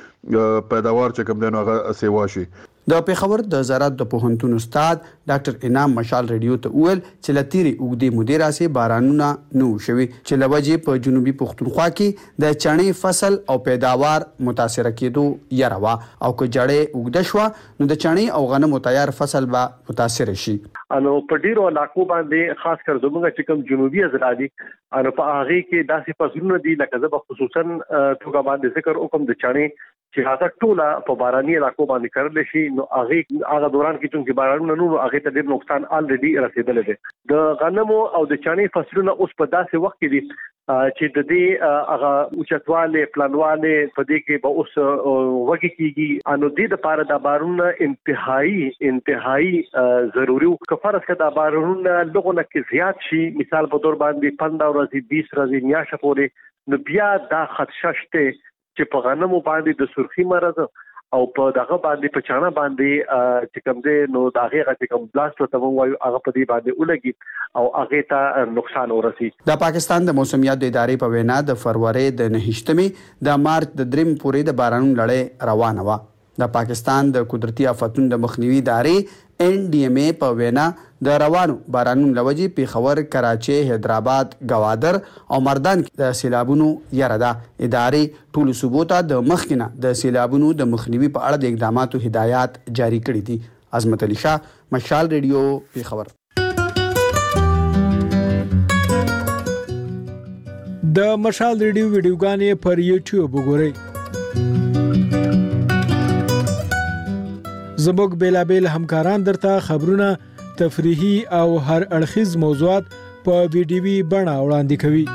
د پیداوار چې کوم دی نو هغه سیوا شي. د پېښور د زراعت د پوهنتون استاد ډاکټر انعام مشال ریډیو ته وویل چې لتیری اوږدې مودې راسي بارانونه نو شوي چې لوجې په جنوبي پښتونخوا کې د چڼې فصل او پیداوار متاثر کېدو یره وا او که جړې اوږده شو نو د چڼې او غنمو تیار فصل به متاثر شي. انو په ډیرو علاقو باندې خاص کر زموږ چې کوم جنوبي ازرادي انو په هغه کې داسې فصلونه دي لکه زه خصوصا توګه باندې ذکر وکم د چڼې چې هغه ټوله په باراني علاقو باندې کړل شي نو هغه هغه دوران کې چې بارانونه نو هغه ته ډېر نقصان الریډي رسیدلی دی. د غنمو او د چڼې فصلونه اوس په داسې وخت کې دي چې د دې هغه اوچتواله پلانواله په دې کې به اوس وګی کیږي انو دې د لپاره د بارونه انتهایی انتهایی ضروری او کفارس کدا بارونه لغونه کې زیات شي، مثال په تور باندې پنداو ورځې بیس ورځې میاشت پورې نو بیا دا خدشه شته چې په غنمو باندې د سرخی مرض او په دغه باندې په چانه باندې چې کوم دی نو دا هغه چې کوم بلاست ته وایو هغه په دې باندې ولګي او هغه ته نقصان ورسي. د پاکستان د موسمیات ادارې په وینا د فروری د نهشتمې د مارچ د دریم پورې د بارانونو لړۍ روانه و. د پاکستان د قدرتي آفتونو د مخنیوي ادارې ان ډي ام ای په وینا د روانو بارانونو لوجې پیښور، کراچي، حیدرآباد، گوادر او مردان د سیلابونو یره ده. ادارې ټولو صوبو ته د مخکنه د سیلابونو د مخنیوي په اړه د اقداماتو هدایات جاری کړي دي. عظمت علي شاه، مشال ریډیو، پیښور. د مشال ریډیو ویډیوګانې پر یوټیوب وګورئ. زموږ بیلابیل همکاران درته خبرونه، تفریحي او هر اړخیز موضوعات په ویډیوي بڼه وړاندې کوي.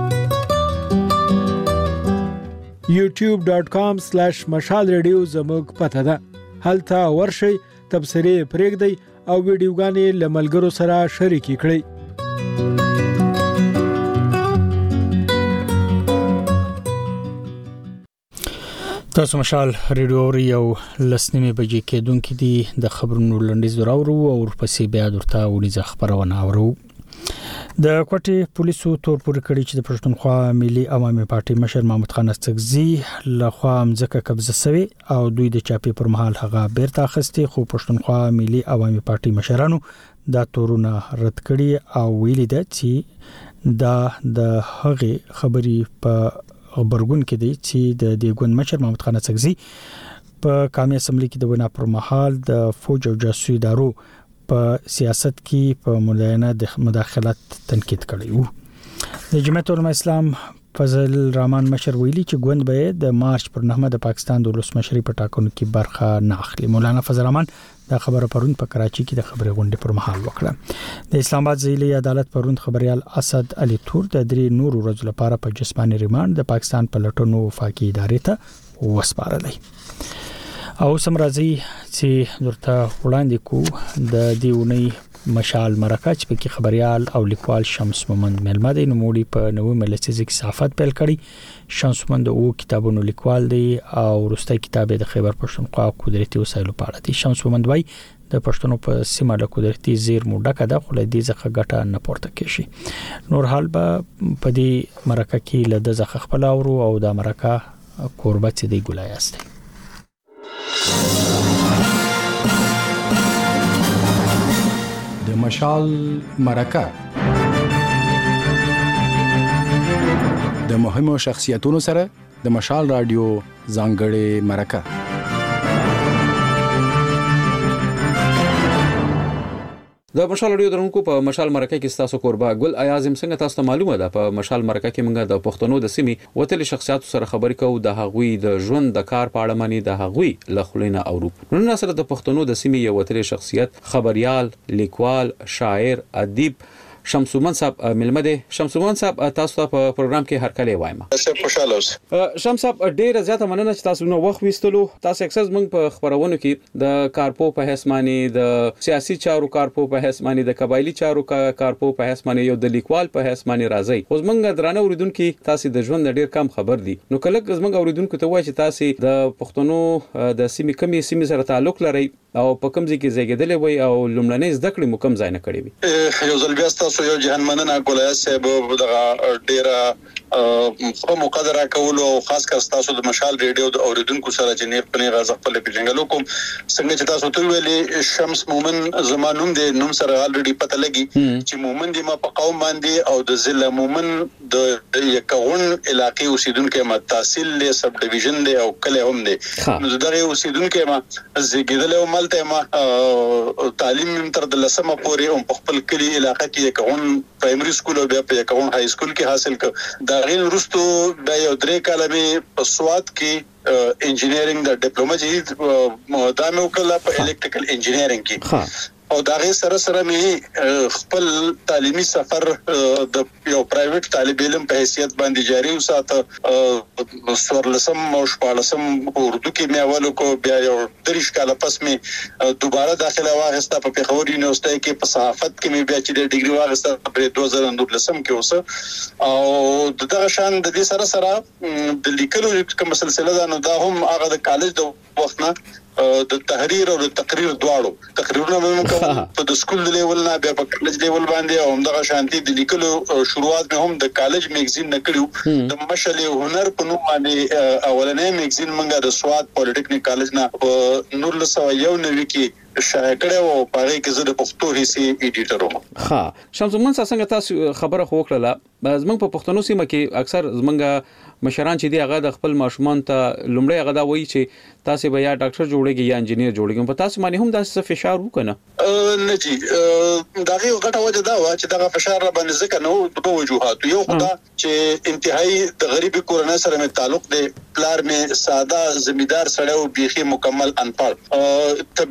یوټیوب ډاټ کام سلیش مشال ریډیو زموږ پته ده. هلته ورشئ، تبصرې پرېږدئ او ویډیوګانې له ملګرو سره شریکې کړئ. تاسو مشال ریډیو یو لسنیمه بجې کېدونکې دي د خبرونو لنډیز دراورو او ورپسې بیا درته ونیزه خبرونه اورو. د کوټي پولیسو تور پورې کړی چې د پښتونخوا ملي عوامي پارټي مشر محمود خان استغزي لخوا مځکه قبضه شوی او دوی د چاپی پر مهال هغه بیرته اخستي، خو پښتونخوا ملي عوامي پارټي مشرانو دا تورونه رد کړي او ویلي ده چې دا د هغه خبري په خبرګون کې دی چې د دې ګوند مشر محمود خان استغزي په قومي اسمبلی کې د وینا پر مهال د فوج او جاسوسي ادارو په سیاست کې په مولانه د مداخلت تنقید کړی وو. د جمعیت علماء اسلام فضل الرحمن مشر ویلي چې ګوند به د مارچ پر نهمه د پاکستان د ولسمشرۍ په ټاکنو کې برخه نه اخلي. مولانا فضل الرحمن دا خبره پرون په کراچي کې د خبري غونډې پر مهال وکړه. د اسلام آباد ضلعي عدالت پرون خبريال اسد علي تور د درې نور ورځې لپاره په جسماني ریماند د پاکستان په لټونو وفاقي ادارې ته وسپارلې. او سمرازي چې ورته وړاندې کو د دیونی مشال مرکه چې په خبريال او لیکوال شمس محمد ملمدي نوموړي په نوې ملسيزي صحافت پیل کړي. شمس محمد او کتابونو لیکوال دی او وروستي کتاب د خیبر پښتونخوا قدرتي وسایلو په اړه دی. شمس محمد وايي د پښتنو په سیمه له قدرتي زیرمو ډکه ده، خو له دې ځخه ګټه نه پورته کیږي. نور حال به په دې مرکه کې له د ځخه خپل اورو او د مرکه قربت دی ګلای است. د مشال مرکه د مهمو شخصیتونو سره د مشال رادیو ځانګړې مرکه. د مشال رادیو درونکو په مشال مرکه کې تاسو قربا ګل اعظم څنګه تاسو ته معلومه ده په مشال مرکه کې موږ د پښتنو د سیمې وتل شخصیت سره خبرې کوو، د هغوی د ژوند د کار په اړه مانی د هغوی لخلینه اورو. نن سره د پښتنو د سیمې یو وتل شخصیت خبريال، لیکوال، شاعر، ادیب شمس محمد صاحب ملمده. شمس محمد صاحب تاسو ته په پروګرام کې هرکلی وایم. زه خوشاله اوسم. شمس صاحب ډیر زیاته مننه چې تاسو نو وخت وستلو. تاسو اکسس موږ په خبرونو کې د کارپو په حسماني، د سیاسي چارو کارپو په حسماني، د قبایلی چارو کارپو په حسماني، یو د لیکوال په حسماني راځي. اوس موږ درانه اوریدونکو تاسو د ژوند ډیر کم خبر دي، نو کله موږ اوریدونکو ته وایي چې تاسو د پښتنو د سیمې کمی سیمې سره تعلق لري او په کوم ځای کې زیږیدلې وي او لومړنۍ زده کړې مو کوم ځای نه کړې وي. یو ځل بیا تاسو یو جهان مننه ګولای صاحب دغه ډیره په مقدره کول او خاص کر تاسو د مشال ریډیو د اوریدونکو سره چې نه پني غاز خپل پیژنګلو کوم څنګه چې تاسو ته ویلي شمس مومن زمانوم د نوم سره الریډي پته لګي چې مومن دی ما په قوم باندې او د ضلع مومن د یکون علاقې اوسیدونکو ما تحصیل له سب ډیویژن دی او کله هم دی نو دغه اوسیدونکو ما زګیدل او ملته ما تعلیم تر د لسمه پورې هم په خپل کلی علاقې کې یکون پرایمري سکول او بیا په یکون های سکول کې حاصل ک دا غیر رستو د یو درې کلمې په سواد کې انجینیرینګ د ډیپلوما چې دا مې وکړه په الکتریکل انجینیرینګ کې او دا غي سره سره مې خپل تعلیمي سفر د یو پرایویټ طالب علم په حیثیت باندې جاری وساته. سورلسم او شپږلسم اردو کې مې اول کو بیا یو دریش کاله پس مې دوباره داخله واغسته په پیښور یونیورسيټي کې په صحافت کې مې بیا چې د ډیګري واغسته په دوه زره نولسم کې اوسه او دغه شان د دې سره سره د لیکلو کوم سلسله ده نو دا هم هغه د کالج د وخت نه د تحریر او د تقریر دواړو تقریرونه مې کوم په د سکول لیول نه بیا په کالج لیول باندې او همدغه شانتي د لیکلو شروعات مې هم د کالج میگزین نه کړیو. د مشل هنر په نوم باندې اولنې میگزین منګه د سواد پولیټیکنیک کالج نه په نور لسو یو نوي کې شایع کړو او پاره کې زه د پښتو حصے ایډیټر وم. ها شمس محمد څنګه تاسو خبره خو وکړه زمونږ په پښتنو سیمه کې اکثر زمونږ مشران چې دی هغه د خپل ماشومان ته لومړی هغه دا وایي چې تاسو به یا ډاکټر جوړیږئ یا انجینیر جوړیږئ. په تاسو باندې هم داسې فشار وکنه نه جی دا غي غټه وجه دا و چې دا فشار را باندې ځکه نو په وجوهات یو خدا چې انتهایی د غریبي کورنۍ سره مې تعلق دی. پلار مې ساده زمیدار سره او بيخي مکمل انپړ تبلیغي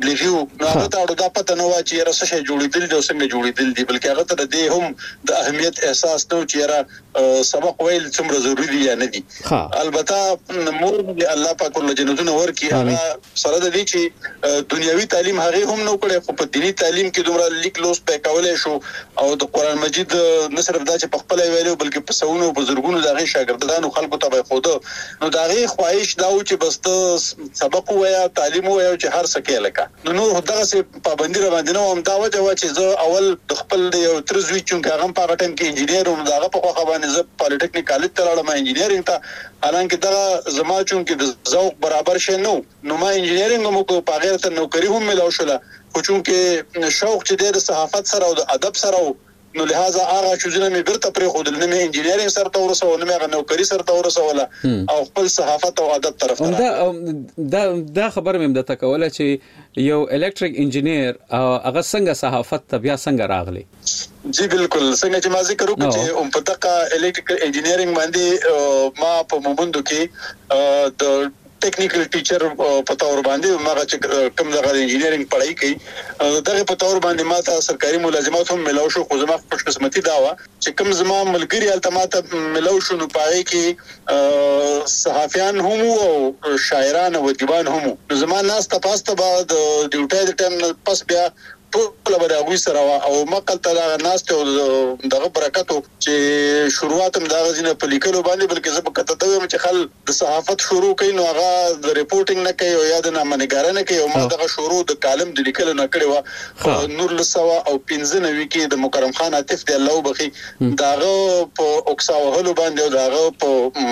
هغه ته اړه د پته نه و چې را څه شي جوړیدل دي او څنګه جوړیدل دي بلکې هغه ته د هم د اهمیت احساس نه چې را سبق ویل څومره ضروری دي یا نه دي البته مور دې الله پاک له جنتونو ورکی هغه سره د دې چې دنیوي تعلیم هغه هم نو کړي خو په دینی تعلیم کې دومره لیک لوس په کولای شو او د قران مجید نه صرف دا چې په خپل ویلو بلکې په سونو بزرګونو دغه شاګردانو خلکو ته به خود نو دغه خواهش دا و چې بس ته سبق وایا تعلیم وایا چې هر څه کې لکه نو دغه څه پابندي را باندې نو هم دا وجه و چې زه اول د خپل یو تر زوی چې هغه په هغه ټیم کې انجینیر وم دغه په خو باندې زه پالیټیکنیک کالج ته لاړم انجینیرینګ ته حالانکه دا زما چون کې د ذوق برابر شې نو نو ما انجینیرینګ مو کو په غیر ته نوکری هم ملو شوله خو چون کې شوق چې د صحافت سره او د ادب سره نو لہذا هغه چې زنه مې برته پرې خو د نمې انجینیرینګ سره تورسو نو مې نوکری سره تورسو او خپل صحافت او ادب طرف ته دا دا دا خبر مې د تکوله چې یو الکتریک انجینیر هغه څنګه صحافت ته بیا څنګه راغلی جی بالکل څنګه چې ما ذکر وکړ چې ام په دغه الکتریکل انجینیرینګ باندې ما په مومندو کې د ټیکنیکل ټیچر په تور باندې ما چې کوم دغه انجینیرینګ پڑھائی کوي دغه په تور باندې ما ته سرکاري ملازمت هم ملو شو خو زما خوش قسمتي دا و چې کوم زما ملګری التمات ملو شو نو پای کې صحافیان هم او شاعران او ادیبان هم زما ناس تاسو ته بعد ډیوټي د ټیم پس بیا ټول به دا غوي سره او مقل ته ناس ته دغه برکتو چې شروعات هم دا غزنه په لیکلو باندې بلکې زه په کته ته چې خل د صحافت شروع کین نو هغه د ریپورټینګ نه کوي او یا د نامنګاره نه کوي او ما دغه شروع د کالم د لیکلو نه کړی و نور لسوا او پنځه نوي کې د مکرم خان عاطف دی الله وبخي داغه په اوکسا وهلو باندې او داغه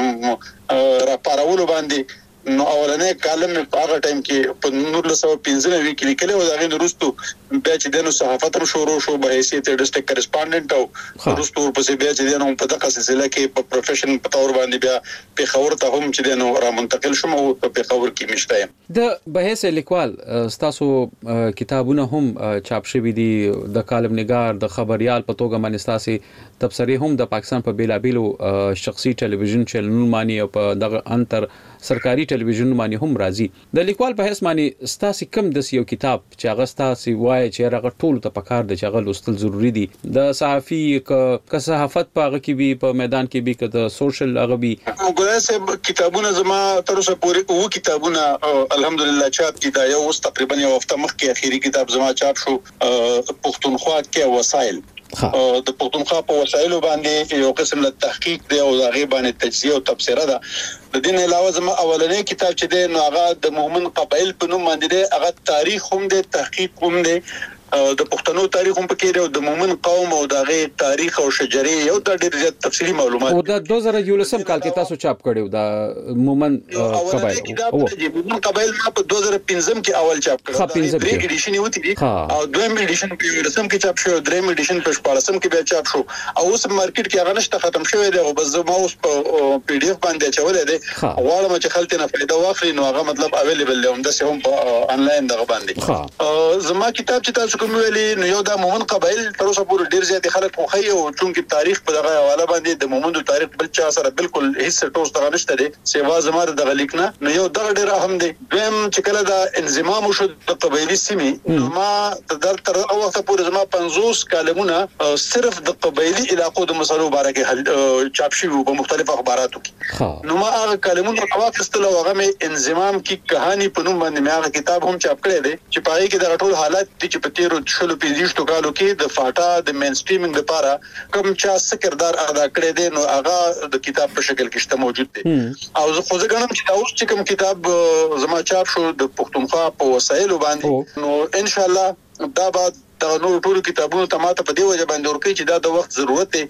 په را پارولو باندې نو اولنې کالم په هغه ټایم کې په نور لسو پنځه وی کې لیکل او دغه وروستو بیا چې دنو صحافت هم شروع شو به حیثیت ډیسټریکټ کریسپونډنټ او وروستو په بیا چې دنو په دغه سلسله کې په پروفیشن په تور باندې بیا په خبر ته هم چې دنو را منتقل شوم او په خبر کې مشته د بهیس لیکوال ستاسو کتابونه هم چاپ شوي دي د کالم نگار د خبريال په توګه باندې ستاسو تبصرې هم د پاکستان په بیلابیلو شخصي ټلویزیون چینلونو باندې او په دغه انتر سرکاري ټلویزیون باندې هم راځي د لیکوال په حیث باندې ستاسو کم د یو کتاب چې هغه ستاسو وایي چې هغه ټول ته پکار د چې هغه لوستل ضروری دي د صحافي ک صحافت په هغه کې به په میدان کې به د سوشل هغه به وګورئ چې کتابونه زما تر اوسه پورې وو کتابونه الحمدلله چاپ دي دا یو اوس تقریبا یو هفته مخکې اخیری کتاب زما چاپ شو پښتونخوا کې وسایل د پښتونخوا په وسایلو باندې یو قسم له تحقیق دی او هغه باندې تجزیه او تبصره ده د دې علاوه زما اولنې کتاب چې دی نو هغه د مومن قبایل په نوم باندې دی هغه تاریخ هم دی تحقیق هم دی د پښتنو تاریخ هم پکې دی او د مومن قوم او دغه تاریخ او شجري یو د ډېر زیات تفصیلي معلومات او د دوه زره یولسم کال کې تاسو چاپ کړیو د مومن قبایل او مومن قبایل ما په دوه زره پنځم کې اول چاپ کړو د بریک ایډیشن یو تي او دویم ایډیشن په یولسم کې چاپ شو دریم ایډیشن په شپږم کې بیا چاپ شو او اوس مارکیټ کې هغه نشته ختم شوی دی او بس ما اوس په پی ډی اف باندې چولې دی غواړم چې خلک نه فائدہ واخلي نو هغه مطلب اویلیبل دی هم د سه هم په انلاین دغه باندې زما کتاب چې تاسو کوم ویلي نو یو د مومن قبایل تر اوسه پورې ډیر زیات خلک خوخي او چونکه تاریخ په دغه حواله باندې د مومندو تاریخ بل چا سره بالکل هیڅ ټوس دغه نشته دي سیوا زماره دغه لیکنه نو یو دغه ډیر اهم دی دویم چې کله د انضمام شو د قبایلی سیمې نو ما تر تر اوسه پورې زما پنځوس کالمونه صرف د قبایلی علاقو د مسلو باره کې چاپ شوی په مختلفو اخباراتو کې نو ما هغه کالمونه واخیستل او هغه مې انضمام کی کہانی په نوم باندې مې هغه کتاب هم چاپ کړی دی چې پای کې د ټول حالات چې په تیرو شلو پنځه کالو کې د فاټا د مین سټریمینګ لپاره کوم چا څه کردار ادا کړی دی نو هغه د کتاب په شکل کې شته موجود دی او زه خو ځکه چې دا اوس چې کوم کتاب زما چاپ شو د پښتونخوا په وسایلو باندې نو ان شاء الله دا بعد دا نور ټول کتابونو ته ماته په دی وجه باندې ورکړي چې دا د وخت ضرورت دی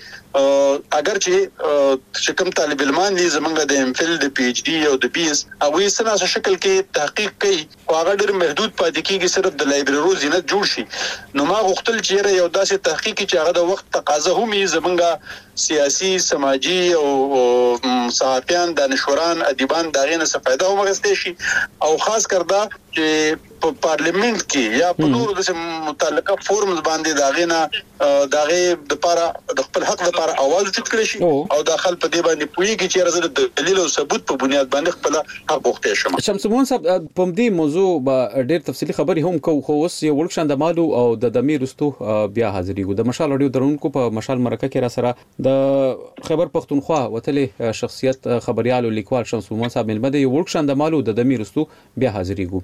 اگر چې چې کوم طالب علمان دي زمونږ د ام فل د پی ایچ ډي او د بي اس هغه سره شکل کې تحقیق کوي او هغه ډېر محدود پاتې کیږي صرف د لایبرری زینت جوړ شي نو ما غوښتل چې یو داسې تحقیق چې هغه د وخت تقاضا هم یې زمونږ سیاسي سماجی او صحافیان دانشوران ادیبان داغې نه څه فائدہ هم غوښتي شي او خاص کر دا چې په پارلیمنت کې یا په نورو د متعلقه فورمز باندې داغه داغه د لپاره د خپل حق لپاره आवाज اوچت کړی شي او داخل په دې باندې پویږي چې راځي د دلیل او ثبوت په بنیاد باندې خپل حق وغوښتي شم. شمس مون صاحب په دې موضوع به ډېر تفصیلی خبري هم کو خو اوس یو ورکشن د مالو او د دمیر رستو بیا حاضرېږو. د مشال اډیو درونکو په مشال مرکه کې را سره د خیبر پختونخوا وتلې شخصیت خبريال او لیکوال شمس مون صاحب ملمه د یو ورکشن د مالو د دمیر رستو بیا حاضرېږو.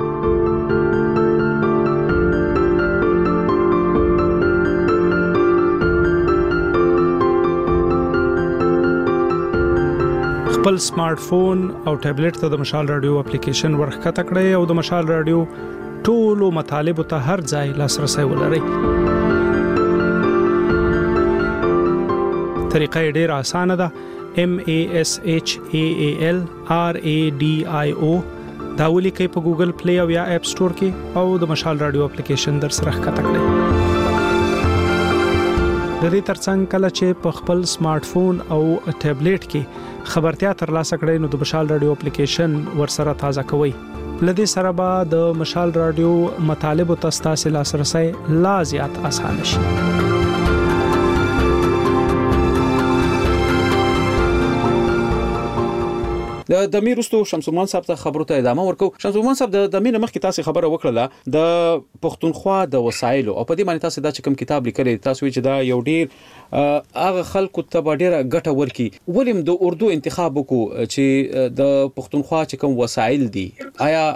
خپل سمارټ فون او ټابلیټ ته د مشال رادیو اپلیکیشن ورخکته کړئ او د مشال رادیو ټولو مطالب ته هر ځای لاسرسي ولرئ. طریقه ډېر اسانه ده. M A S H A A L R A D I O دا ولیکئ په ګوګل پلی او یا اپ سٹور کې او د مشال رادیو اپلیکیشن در سره ښکته کړئ. د دې ترڅنګ کله چې په خپل سمارټ فون او ټابلیټ کې خبرتیا ترلاسه کړئ نو د مشال رادیو اپلیکیشن ورسره تازه کوئ. لدې سره به د مشال رادیو مطالب او تاسو لاسرسي لا زیات آسان شي. د دمیر رستو شمسومان صاحب ته خبرو ته ادامه ورکو. شمسومان صاحب د دمیر مخ کې تاسو خبره وکړه د پښتونخوا د وسایلو او په دې باندې تاسو دا چې کوم کتاب لیکلی تاسو چې دا یو ډیر هغه خلکو ته ډیره ګټه ورکي. ولیم د اردو انتخاب وکړو چې د پښتونخوا چې کوم وسایل دي آیا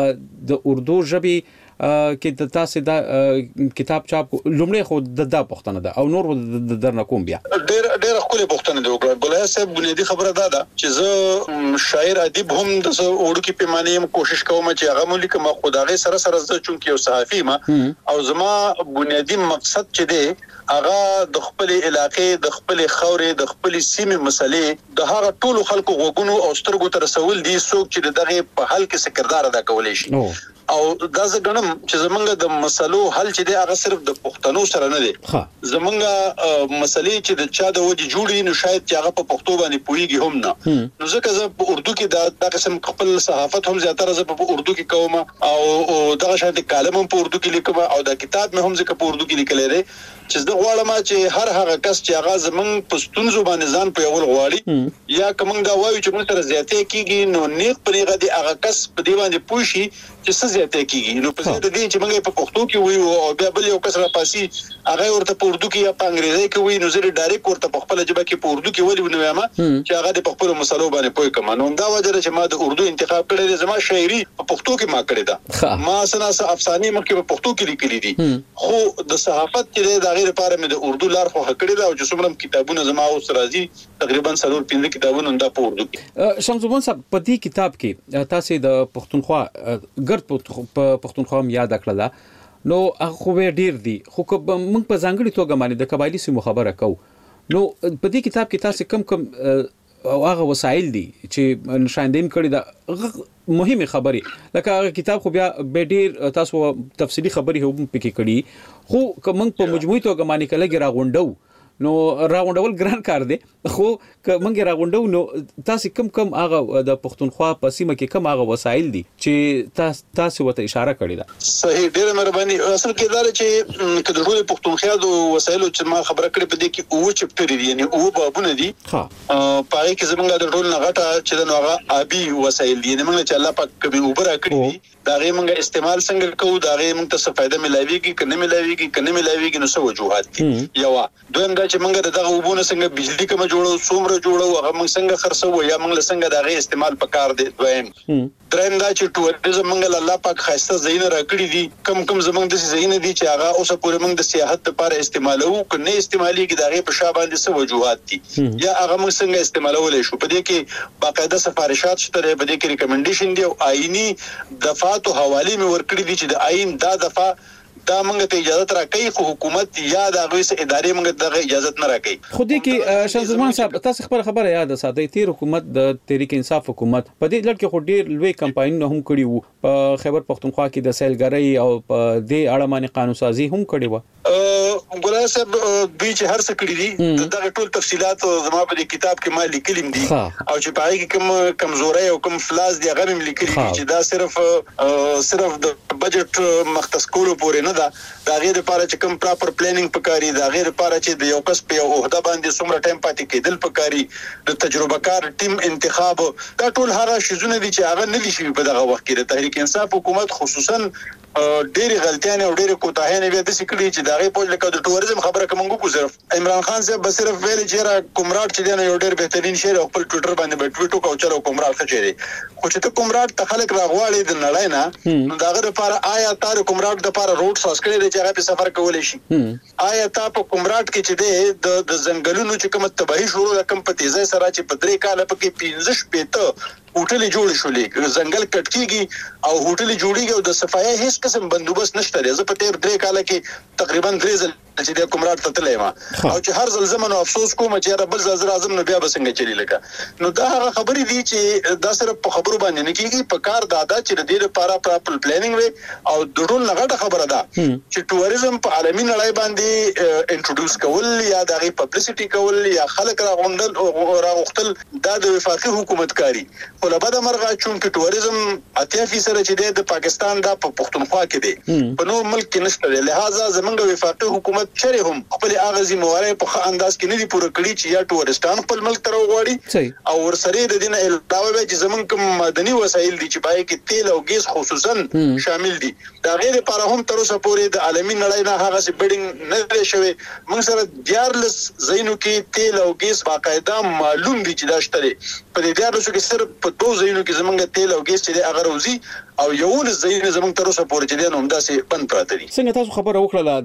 د اردو ژبې کې د تاسو دا کتاب چاپ لومړی خو د دا پښتنه ده او نور د درنه کوم بیا ډېر ډېر خپل پښتنه دی وګړه بلای صاحب بنیادی خبره ده دا چې زه شاعر ادیب هم د اردو کې پیمانه کوشش کوم چې هغه ملک ما خدای سره سره زه چون کې یو صحافي ما او زما بنیادی مقصد چې دی هغه د خپل علاقې د خپل خورې د خپل سیمې مسلې د هغه ټولو خلکو غوګونو او سترګو تر رسول دي څوک چې دغه په حل کې سکردار ادا کولای شي او دا زګنم چې زمونږ د مسلو حل چې دی هغه صرف د پښتنو سره نه دی. زمونږ مسلې چې د چا د وجه جوړي نو شاید چې هغه په پښتو باندې پويږي هم نه. نو ځکه زه په اردو کې دا د قسم خپل صحافت هم زیاتره زه په اردو کې کوم او دغه شانتي کالم هم په اردو کې لیکم او دا کتاب مې هم ځکه په اردو کې لیکلی دی چې زه غواړم چې هر هغه کس چې هغه زمونږ پښتون زبان ځان په یو غواړي یا کوم دا وایي چې موږ سره زیاتې کیږي نو نیک پرېغه دی هغه کس په دی باندې پوښي چې څه زیاتې کیږي. نو په دې دي چې موږ په پښتو کې وایو او بیا بل یو کس را پاسي هغه ورته په اردو کې یا په انګریزي کې وایي نو زه ډایرکټ ورته په خپل ژبه کې په اردو کې ولې ونه وایم چې هغه د خپل مسلو باندې پوي کوم. نو دا وجه چې ما د اردو انتخاب کړی دی زما شاعري په پښتو کې ما کړی ده ما سناسه افسانې مخکې په پښتو کې لیکلي دي خو د صحافت کې د غیر لپاره مې د اردو لار خو کړی دا او چې څومره کتابونه زما اوس راځي تقریبا څلور پنځه کتابونه دا په اردو کې. شمسومان صاحب په دې کتاب کې تاسو د پښتونخوا ګرد پښتونخوا یاد کړل نو خو ډیر دي خو موږ په ځانګړي توګه باندې د قبایلی سیمو خبره کو نو په دې کتاب کې تاسو کم کم هغه وسایل دي چې نشاندین کړی دا مهمه خبري لکه هغه کتاب خو بیا به ډیر تاسو تفصیلی خبري هم پکې کړی خو کوم په مجموعي توګه باندې کله راغونډو نو راغونډول ګران کار دی خو موږ راغونډو نو تاسو کم کم هغه د پښتونخوا په سیمه کې کم هغه وسایل دي چې تاسو ته اشاره کړی ده. صحیح ډیره مهرباني. اصل کې دا چې کله ټول پښتونخوا د وسایلو چې ما خبره کړې په دې کې او چپټر دي یعنی او بابونه دي ها پاره کې زمونږ د ټول نغټه چې د نوغه ابي وسایل دي یعنی موږ چې الله پاک کبي اوبر کړی دا غي موږ استعمال څنګه کوو دا غي موږ ته څه فائدہ ملایويږي کنه ملایويږي کنه ملایويږي نو څه وجوهات دي. یو دویم دا چې موږ دغه وبونه څنګه بجلی کوم جوړو څومره جوړو هغه موږ څنګه خرڅو یا موږ څنګه دا غي استعمال پکار دي. دویم دریم دا چې ټوریزم موږ الله پاک خاصه زین راکړي دي کم کم زمونږ د زین دي چې هغه اوسه پورې موږ د سیاحت لپاره استعمالو کنه استعمالي کې دا غي په شابه باندې څه وجوهات دي یا هغه موږ څنګه استعمالول شو. په دې کې باقاعده سفارشات شته په دې کې ریکمنډیشن دی او آئینی دفعات او حواله مې ورکړي دي چې د آئین دا دفعه دا موږ ته اجازه راکړي خو حکومت یا د غوي سره ادارې موږ دغه اجازه نه راکړي. خو دې کې شمس الزمان صاحب تاسو خبر خبره یاد ساتئ تیر حکومت د تحریک انصاف حکومت په دې لړ کې خو ډیر لوی کمپاینونه هم کړی وو په خیبر پختونخوا کې د سیلګرۍ او په دې اړه باندې قانون سازي هم کړی و. ګلای صاحب دوی چې هر څه کړی دي دغه ټول تفصيلات زما په دې کتاب کې ما لیکلم دي او چې پای کې کوم کمزوري او کوم فلاس دي هغه مې لیکلي دي چې دا صرف صرف د بجټ مختص کولو پورې نه ده. دا غیر لپاره چې کوم پراپر پلانینګ پکاري، دا غیر لپاره چې د یو کس په عہده باندې څومره ټایم پاتې کېدل پکاري، د تجربه کار ټیم انتخاب، دا ټول هغه شیزونه دي چې هغه نه دي شوي په دغه وخت کې. د تحریک انصاف حکومت خصوصا ډېری غلطیاں او ډېری کوتاهیاں به د سکړي چې دغه په لکه د ټوریزم خبره کوم کو صرف عمران خان صاحب به صرف ویل چې را کومراټ چې دی یو ډېر بهترین شعر خپل ټویټر باندې به ټویټو کو چلو کومراټ څه چیرې خو چې ته کومراټ ته خلک راغواړي د نړۍ نه نو دغه لپاره آیا تار کومراټ د لپاره روډ ساس کړی چې هغه په سفر کولای شي؟ آیا تا په کومراټ کې چې دی د د ځنګلونو چې کوم تباہي شروع د کم په تیزه سره چې په درې کال په کې پنځه شپېته هوټلې جوړ شولې، ځنګل کټ کیږي او هوټلې جوړیږي او د صفایي هیڅ قسم بندوبست نشته. زه په تیر درې کال کې تقریبا درې ځل چې د کومراټ ته تللی ما او چې هر ځل زمونږ افسوس کوم چې رب العزت اعظم نو بیا بسنګ چلی لګه نو دا هغه خبرې دي چې دا صرف په خبرو باندې نه کیږي، په کار دادا چې د دې لپاره پراپر پلانینګ وي او د ټول لغړه خبره ده چې ټوریزم په عالمي نړۍ باندې انټروډوس کول یا د غي پبلسټي کول یا خلک راغونډل او راغختل دا د وفاقي حکومت کاری. خو له بده مرغه چون کې ټوریزم اتیا فیصد چې د پاکستان د پښتونخوا کې دی په نور ملک کې نشته، لہذا زمونږ وفاقي حکومت چره هم خپل اغازي مواري په ښه انداز کې نه دي پوره کړی چې یا ټورستان خپل ملک ته راوغواړي او ورسره د دینه علاوه چې زمونږ کوم مدني وسایل دي چې پای کې تیل او ګیس خصوصا شامل دي دا غیر لپاره هم تر اوسه پورې د عالمي نړۍ نه هغه سي بډینګ نه لري شوی. موږ سره دیارلس زینو کې تیل او ګیس باقاعده معلوم دي چې دا شته په دې دیارلس کې صرف په دوه زینو کې زمونږ تیل او ګیس چې هغه روزي او یو ل زین زمونږ تر اوسه پورې چې دی نو همداسې بند پراته دي. څنګه تاسو خبره وکړه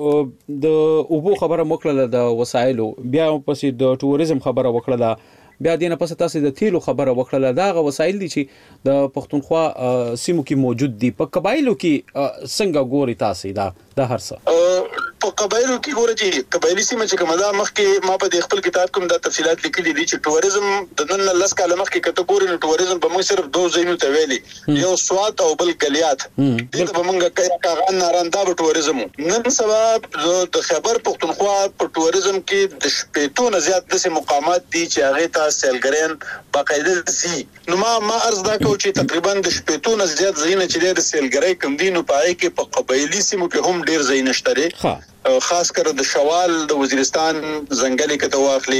د د اوبو خبره وکړه د وسایلو بیا پسې د ټوریزم خبره وکړه بیا دینه پس تاسو د تیلو خبره وکړه دا غو وسایل دي چې د پښتونخوا سیمو کې موجود دي په قبایلو کې څنګه ګوري تاسو دا د هر څه په قبایلو کې ګوري چې قبایلی سیمه چې کومه دا مخکې ما په خپل کتاب کوم دا تفصيلات لیکلي دي چې ټوریزم د نن لس کاله مخکې کته ګوري نو ټوریزم په موږ صرف دوه زینو ته ویلي یو سواد او بل کلیات دغه په موږ کاغان نارنده په ټوریزم نن سبا د خیبر پښتونخوا په ټوریزم کې د شپېتو نه زیات د مقامات دي چې هغه ته سیلګرین باقاعده سي نو ما ما ارز دا کو چې تقریبا د شپېتو نه زیات زینه چې د سیلګرۍ کم دي نو پای کې په قبایلی سیمو کې هم ډیر زینه شته خاص کر د شوال د وزیرستان ځنګلي کته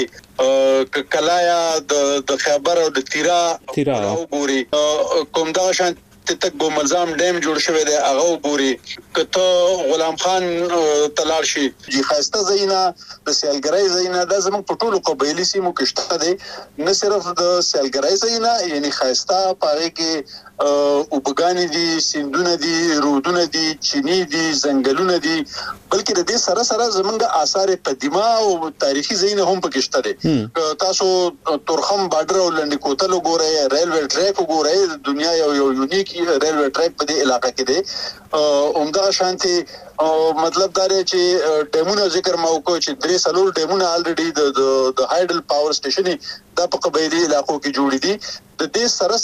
واخلي کلایا د د خیبر او د تیرا تیرا وګوري کوم دا شان تک بو ملزام ډیم جوړ شوی دی هغه وګوري کته غلام خان تلار شي جی خاصه زینا د سیلګرای زینا د زموږ په ټولو قبایلی سیمو کې شته دي نه صرف د سیلګرای زینا یعنی خاصه پاره کې او بګانی دي سیندونه دي رودونه دي چینی دي ځنګلونه دي بلکې د دې سره سره زمونږ آثار قدیمه او تاریخي زینا هم پکې شته دي. تاسو تورخم بارډر او لنډ کوتل وګورئ ریلوی ټریک وګورئ د دنیا یو یو یونیک ریلوی ټریک په دې علاقې کې دی عمده شانتي مطلب دا دی چې ډیمونو ذکر ما وکړ چې درې سلور ډیمونو الریډي د د هایډل پاور سټیشن دا په قبایلی علاقو کې جوړې دي. د دې سره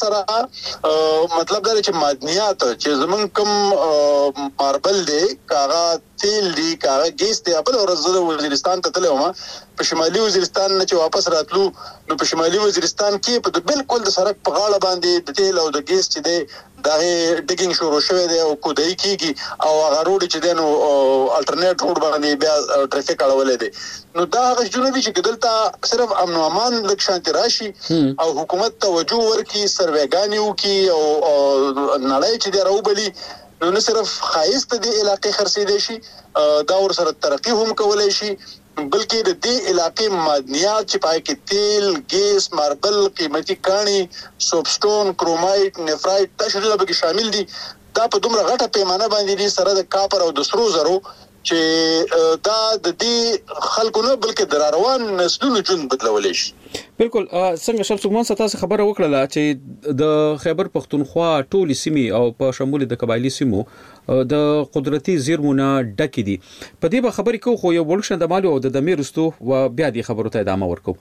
سره مطلب دا چې معدنیات چې زمون کوم ماربل دی کاغه تیل دی کاغه ګیس دی خپل ورځ وزیرستان ته تلو ما په شمالي وزیرستان نه چې واپس راتلو نو په شمالي وزیرستان کې په بالکل د سړک په غاړه باندې د تیل او د ګیس چې دی دا ډیګینګ شروع شوی دی او کودای کیږي او هغه روډ چې دی نو الټرنیټ روډ باندې بیا ټریفیک اړولې دي نو دا هغه جنوبي چې دلته صرف امن او امان لک شانتي راشي او حکومت توجه ورکي سروېګانیو کې او نړۍ چې دی راوبلي نو نه صرف خایست دی علاقې خرڅېدې شي دا ور سره ترقی هم کولای شي بلکې د دې علاقې معدنیات چې پای کې تیل ګیس ماربل قیمتي کاني سوبسټون کرومایټ نفرایټ تشریح به شامل دي دا په دومره غټه پیمانه باندې دي سره د کاپر او د سرو زرو چې دا د دې خلکو نه بلکې د روان نسلونو ژوند بدلولې شي. بالکل څنګه شپ سومن ستاسو خبره وکړه چې د خیبر پختونخوا ټولي سیمې او په شمول د قبایلی سیمو د قدرتي زیرمونه ډکې دي. په دې به خبرې کوو خو یو ولښن د مالو او د دمیر رستو و بیا دې خبرو ته ادامه ورکو.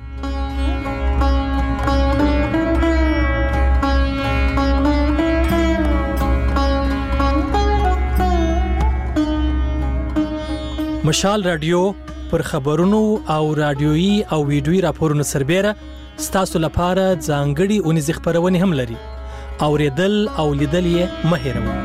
مشال رادیو پر خبرونو او رادیويي او ویډیويي راپورونو سربېره ستاسو لپاره ځانګړي اونیز خبرونه هم لري. اوریدل او لیدل یې مه هېروئ.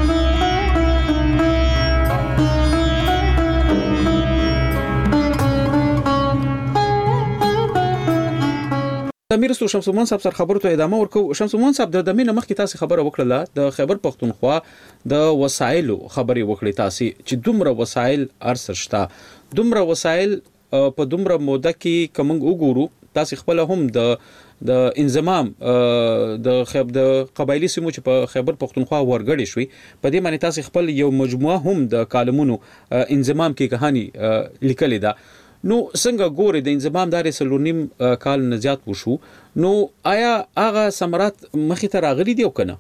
امیر سو شمسومن صاحب سره خبرو ته ادامه ورکو. شمسومن صاحب د دمه مخکې تاسو خبره وکړه د خیبر پختونخوا د وسایلو خبرې وکړې تاسو چې دومره وسایل ارسشتا دومره وسایل په دومره موده کې کوم وګورو تاسو خپل هم د د انضمام د خیب د قبایلی سیمو چې په خیبر پختونخوا ورګړې شوې په دې معنی تاسو خپل یو مجموعه هم د کالمونو انضمام کې کہانی لیکلې ده. نو څنګه ګوري د انضمام داري سلونیم کال نه زیات وشو نو آیا هغه ثمرات مخې ته راغلي دي او کنه؟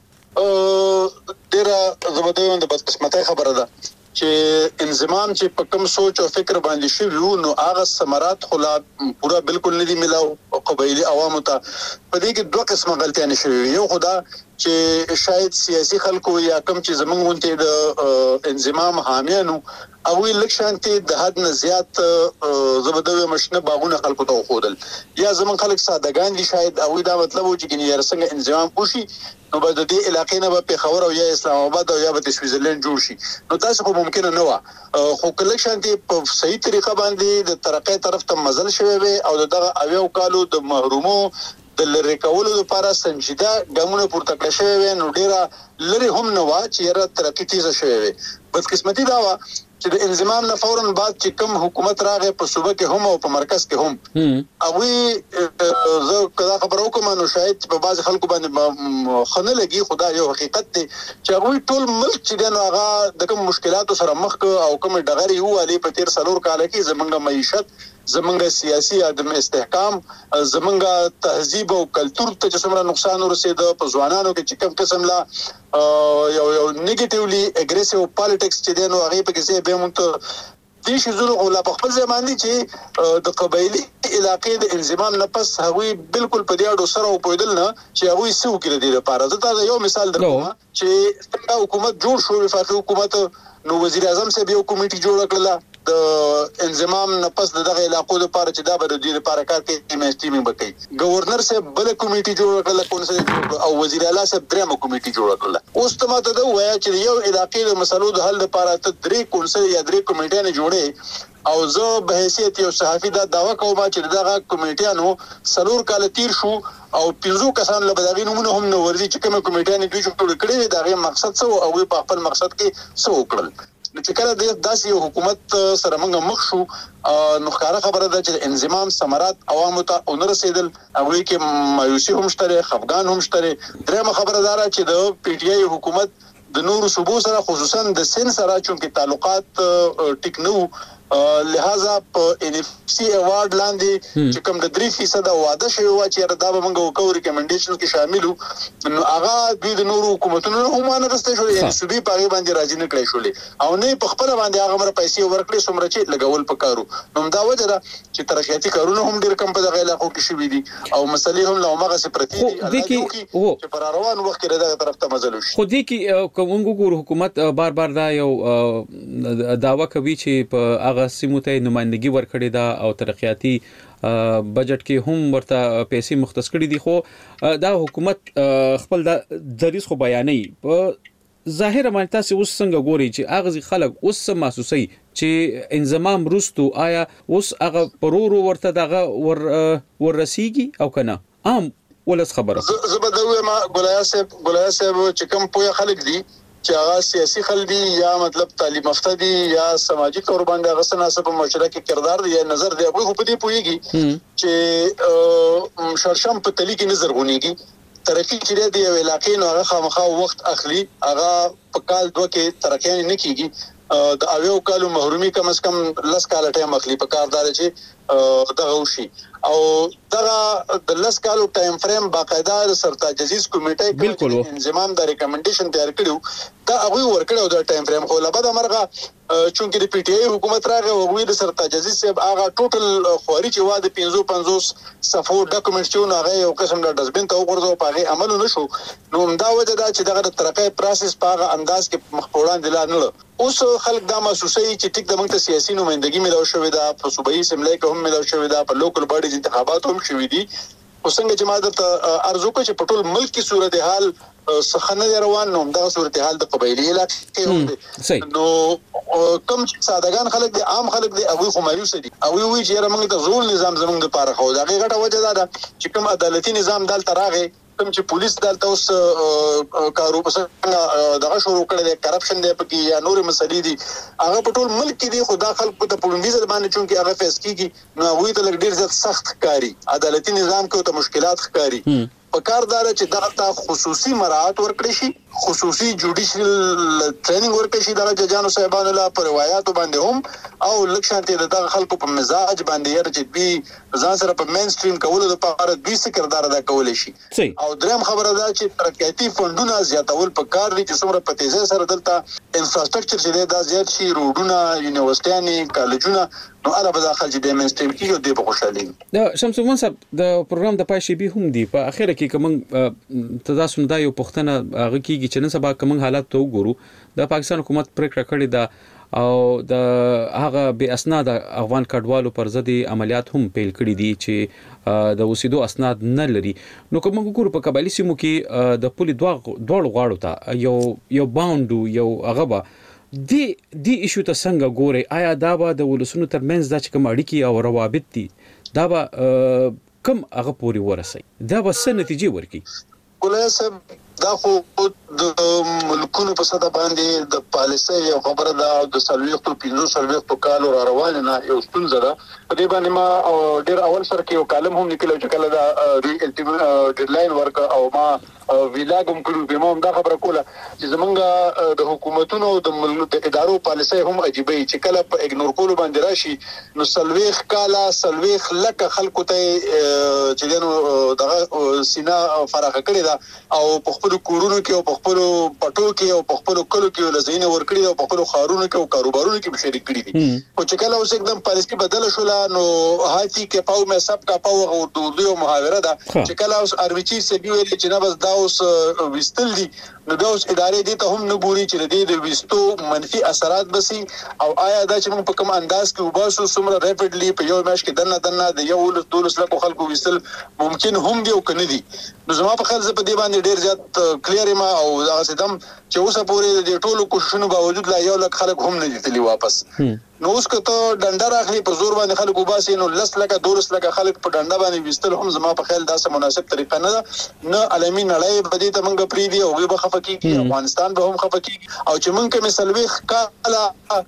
ا ډیره زبردوی د بدقسمتۍ خبره ده چې انضمام چې په کوم سوچ او فکر باندې شوی وو نو هغه ثمرات خلا پورا بالکل نه دي ملاو قبایلی عوامو ته. په دې کې دوه قسمه غلطیاں شوی. یو خدا چې شاید سیاسي خلکو یا کم چې زمونږ مونته د انضمام حامیانو او لکشانتي د حد نه زیات زبردوی مشنه باغونه خلکو ته خودل یا زمون خلک سادهګان دي شاید او دا مطلب و چې ګنې څنګه انضمام وشي نو به د دې علاقې نه په خبر او یا اسلام آباد او یا په سویټزرلند جوړ شي. نو تاسو خو ممکن نه و خو کلکشانتي په صحیح طریقه باندې د ترقې طرف ته مزل شوی وي او دغه اویو کالو د محرومو د لری کولو لپاره سنجیده ګامونه پورته کړی شوی وي. نو ډیره لری هم نه وا چې را ترقې تیزه شوی وي. بدقسمتي دا و چې د انضمام نه فورن بعد چې کوم حکومت راغی په صوبه کې هم او په مرکز کې هم او زه کدا خبرو کوم نو شاید په بعض خلکو باندې خنه لګي خدای یو حقیقت دی چې هغه ټول ملک چې دا هغه د کوم مشکلاتو سره مخ او کوم ډغري هو علي په تیر سلور کال کې زمونږه معیشت زمونږه سیاسي عدم استحکام زمونږه تهذیب او کلچر ته چې څومره نقصان ورسېد په ځوانانو کې چې کوم قسم لا یو یو نیگیټیولی اګریسیو پالیټکس چې دینو هغه په کې به مونږ دې شي زونه غولا په خپل ځمان دي چې د قبایلی علاقې د انضمام نه پس هغوی بالکل په دې اړه سره وپویدل نه چې هغوی سو کړی دی لپاره. زه یو مثال درکوم چې څنګه حکومت جوړ شو وفاقي حکومت نو وزیر اعظم صاحب یو کمیټي جوړ کړله د انضمام نه پس دغه علاقو لپاره چې دا به د دې لپاره کار کوي ایمسټیمینګ وکړي. گورنر صاحب بل کمیټي جوړ کړله کونسل او وزیر اعلی صاحب درېمه کمیټي جوړ کړله. اوس ته ماته دا وایي چې یو علاقې د مسلو د حل لپاره ته درې کونسل یا درې کمیټې نه جوړې او زه به حیثیت یو صحافي دا داوا کوم چې دغه کمیټیانو سلور کال تیر شو او پنځو کسان له بدغې نمونه هم نو ورزي چې کومه کمیټه نه دوی جوړ کړې دا غي مقصد څه او په خپل مقصد کې څه وکړل. نو چې کله د داسې یو حکومت سره موږ مخ شو نو ښکاره خبره ده چې انضمام ثمرات عوامو ته ونرسېدل هغه کې مایوسي هم شته خفګان هم شته. درېمه خبره ده چې د پی ټی آی حکومت د نورو صوبو سره خصوصا د سن سره چې تعلقات ټیک نه لہذا په ان اف سی ایوارډ لاندې چې کوم د درې فیصد واده شوی و چې دا به موږ وکړو ریکمنډیشن کې شامل نو هغه د نورو حکومتونو هم نه رسته شو یعنی صوبې په باندې راځي نه کړی شولې او نه په خپل باندې هغه مر پیسې ورکړي څومره چې لګول پکارو. نو دا وجه ده چې ترقیاتي کارونه هم ډیر کم په دغه علاقو کې شوي دي او مسلې هم له مغه سپرتی دي چې پر روان وخت کې دغه طرف ته مزل شي. خو دې کې کوم ګورو حکومت بار بار دا یو داوا کوي چې په سیمو ته نمائندګي ورکړې ده او ترقیاتي بجټ کې هم ورته پیسې مختص کړې دي خو دا حکومت خپل د دریس خو بیانې په ظاهر باندې تاسو اوس څنګه ګوري چې اغه خلک اوس محسوسي چې انضمام رستو آیا اوس هغه پرورو ورته دغه ور ورسیږي او کنه عام ولس خبره زبردوی ما ګولیا صاحب ګولیا صاحب چې کوم پوهه خلک دي چې هغه سیاسي خل دي یا مطلب تعلیم یافته دي یا سماجی تور باندې هغه سناسب معاشره کې کردار دی یا نظر دی هغه په دې پويږي چې شرشم په تلی کې نظر غونیږي ترقی چې دی یو علاقې نو هغه خامخا وخت اخلي هغه په کال دوه کې ترقی نه کیږي د اویو کالو محرومي کم از کم لس کال ټایم اخلي په کاردار چې دغه وشي او دغه د لس کالو ټایم فریم باقاعده سرتاج عزیز کمیټه بالکل انضمام د ریکمنډیشن تیار کړو دا هغه ورکړو د ټایم فریم خو لبد مرغه چونکې د پی ټی آی حکومت راغی او وی د سرتاج عزیز صاحب هغه ټوټل خوري چې واده پنځه پنځوس صفو ډاکومنټ چې نه هغه یو قسم د ډسبین ته وګرځو په هغه عمل نشو نو دا وجه دا چې دغه ترقې پروسس په هغه انداز کې مخپوران دي نه اوس خلک دا محسوسي چې ټیک د موږ ته سیاسي نمائندګي ملو شوې ده په صوبایي اسمبلی کې هم ملو شوې ده په لوکل باډیز انتخابات هم شوې دي او څنګه چې ما د ارزو کو چې په ټول ملک کې صورتحال سخنه روان نو دا صورتحال د قبایلی علاقې کې هم دي نو کوم سادهګان خلک دي عام خلک دي او خو مایوس دي او وی چې موږ د زول نظام زموږ د پاره خو دا غیغه وجه ده چې کوم عدالتي نظام دلته راغی کوم چې پولیس دلته اوس کارو پس دغه شروع کړل د کرپشن دی پکې یا نور مسلې دي هغه په ټول ملک کې دي خدا خلکو ته پولیس باندې چون کې هغه فیس کیږي نو وی ته لګ ډیر زیات سخت کاری عدالتي نظام کې ته مشکلات ښکاری په کاردار چې دغه خصوصي مراعات ورکړي شي خصوصي جوډیشل ټریننګ ورکړي شي دغه ججانو صاحبانو لا پر روایتو باندې هم او لکشانته دغه خلکو په مزاج باندې ير چې بي ځان سره په مین سټریم کولو د پاره دوی سکردار ادا کول شي او دریم خبره ده چې ترقیاتي فندونه زیاتول په کار دي چې څومره په تیزه سره دلته انفراستراکچر چې دا زیات شي روډونه یونیورسيټیانې کالجونه نو اله به داخل چې د مین سټریم کې یو دی په خوشالي دا شمس الدین صاحب د پروګرام د پای شي به هم دی په اخر کې کوم تداسم دا یو پښتنه هغه کېږي چې نن سبا کوم حالات ته وګورو د پاکستان حکومت پریکړه کړې ده او د هغه بے اسناد افغان کډوالو پر ضد عملیات هم پیل کړي دي چې د وسیدو اسناد نه لري نو کوم وګورو په قبایلی سیمو کې د پولی دوه دوه غواړو ته یو یو باونډو یو هغه دی دی ایشو ته څنګه ګوري آیا دا به د ولسونو ترمنځ د چکم اړیکی او روابط دي دا به کم هغه پوری ورسي دا به څه نتیجې ورکي ګولای صاحب دا خو د ملکونو په صدا باندې د پالیسي یو خبره ده د سلويختو پینځو سلويختو کالو را روان نه یو ستونزه ده په دې باندې ما ډیر اول سره کې یو کالم هم نکلو چې کله دا ری الټیمیټ ډیډلاین ورک او ما ویلاګم کړو به مو دا خبره کوله چې زمونږ د حکومتونو د ملک د ادارو پالیسي هم عجیبه چې کله په اګنور کولو باندې راشي نو سلويخ کالا سلويخ لک خلکو ته چې دنو دغه سینا فراخ کړی دا او په خپل کورونو کې او په خپل پټو کې او په خپل کلو کې لزینه ور کړی او په خپل خارونو کې او کاروبارونو کې شریک کړی دي او چې کله اوس एकदम پالیسي بدل شول نو هاتی کې پاو مې سب کا پاو او دوه محاوره ده چې کله اوس ارویچی سې دی ویل چې نه بس دا اوس وستل دي نو دا اوس ادارې دي ته هم نه ګوري چې د دې وستو منفي اثرات بسي او آیا دا چې موږ په کوم انداز کې وباسو سمره ریپیډلی په یو ماش کې دنه دنه د یو ول دولس لکه خلکو وستل ممکن هم دی او کنه دي نو زما په خیال زه په دې باندې ډیر زیات کلیر ما او دا سدم چې اوسه پورې د ټولو کوششونو باوجود لا یو لک خلک هم نه دي واپس نو اوس کته ډنډه راخلي په زور باندې خلک وباسي نو لس لکه دولس لکه خلک په ډنډه باندې وستل هم زما په خیال دا سم مناسب طریقه نه ده نه عالمي نړۍ بدی ته موږ پری دی او به خفقي افغانستان به هم خفقي او چې موږ کوم سلويخ کاله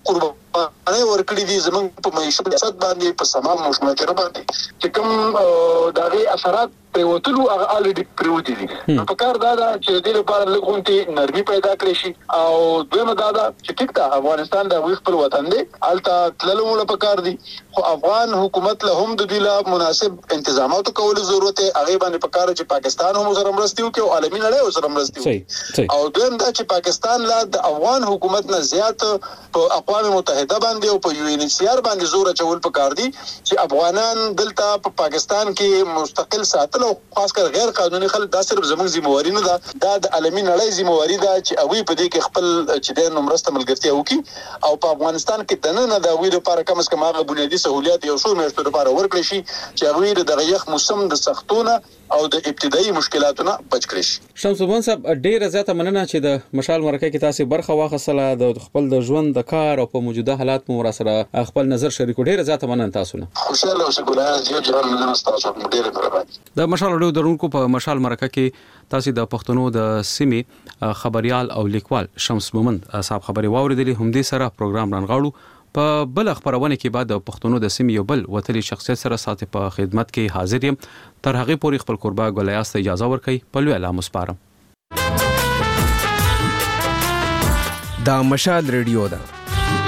قرباني ورکړي دي زموږ په معیشت سیاست باندې په سمام مشمکره باندې چې کوم دغه اثرات پریوتلو هغه الډی پریوتی دي په کار دا چې د دې لپاره لګونتي نرمي پیدا کړی شي او دویمه دا چې ټیک ته افغانستان د ویښ پر وطن دی الته تللو موږ په کار دي خو افغان حکومت له هم د دې لا مناسب تنظیمات کول ضرورت هغه باندې په کار چې پاکستان هم سره مرستي وکړي او عالمي نړۍ سره مرستي وکړي او دویم دا چې پاکستان لا د افغان حکومت نه زیات په اقوام متحده باندې او په یو ان ایچ سی آر باندې زور چول په کار دي چې افغانان دلته په پاکستان کې مستقل ساتل او خاص کر غیر قانوني خلک دا صرف زموږ ذمہواری نه ده دا د عالمي نړۍ ذمہواری ده چې هغه په دې کې خپل چې د نمرسته ملګرتیا وکړي او په افغانستان کې دنه نه دا ویره لپاره کم از کم هغه بنیادی سہولیات یو څو میاشتو لپاره ورکړي شي چې هغه د غیخ موسم د سختونه او د ابتدایي مشکلاتونو بچ کړي شي شمس الدین صاحب ډیره زیاته مننه چې د مشال مرکه کې تاسو برخه واخصله د خپل د ژوند د کار او په موجوده حالات مو سره خپل نظر شریکو ډیره زیاته مننه تاسو نه خوشاله اوسئ ګلان چې جوړ مننه تاسو ډیره مهرباني د مشال اډو درونکو په مشال مرکه کې تاسو د پښتنو د سیمې خبريال او لیکوال شمس مومند صاحب خبري واوریدلې هم دې سره پروګرام رانغاړو په بل خبرونه کې بعد د پښتنو د سیمې یو بل وتلی شخصیت سره ساتي په خدمت کې حاضر یم تر هغه پورې خپل قربا ګلیاست اجازه ورکړي په لوی اعلان مسپارم دا مشال ریډیو ده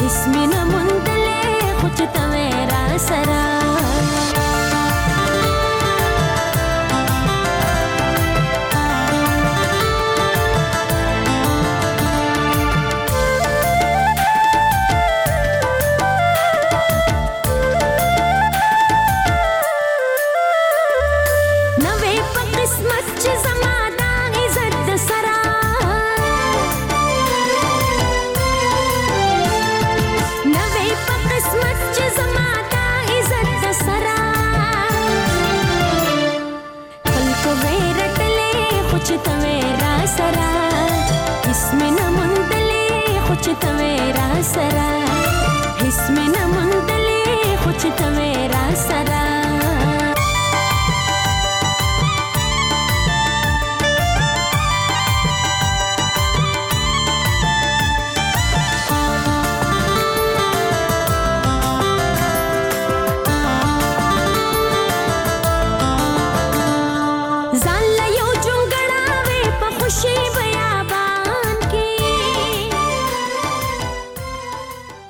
اسمي نمونتلې خو چې تا مې را سره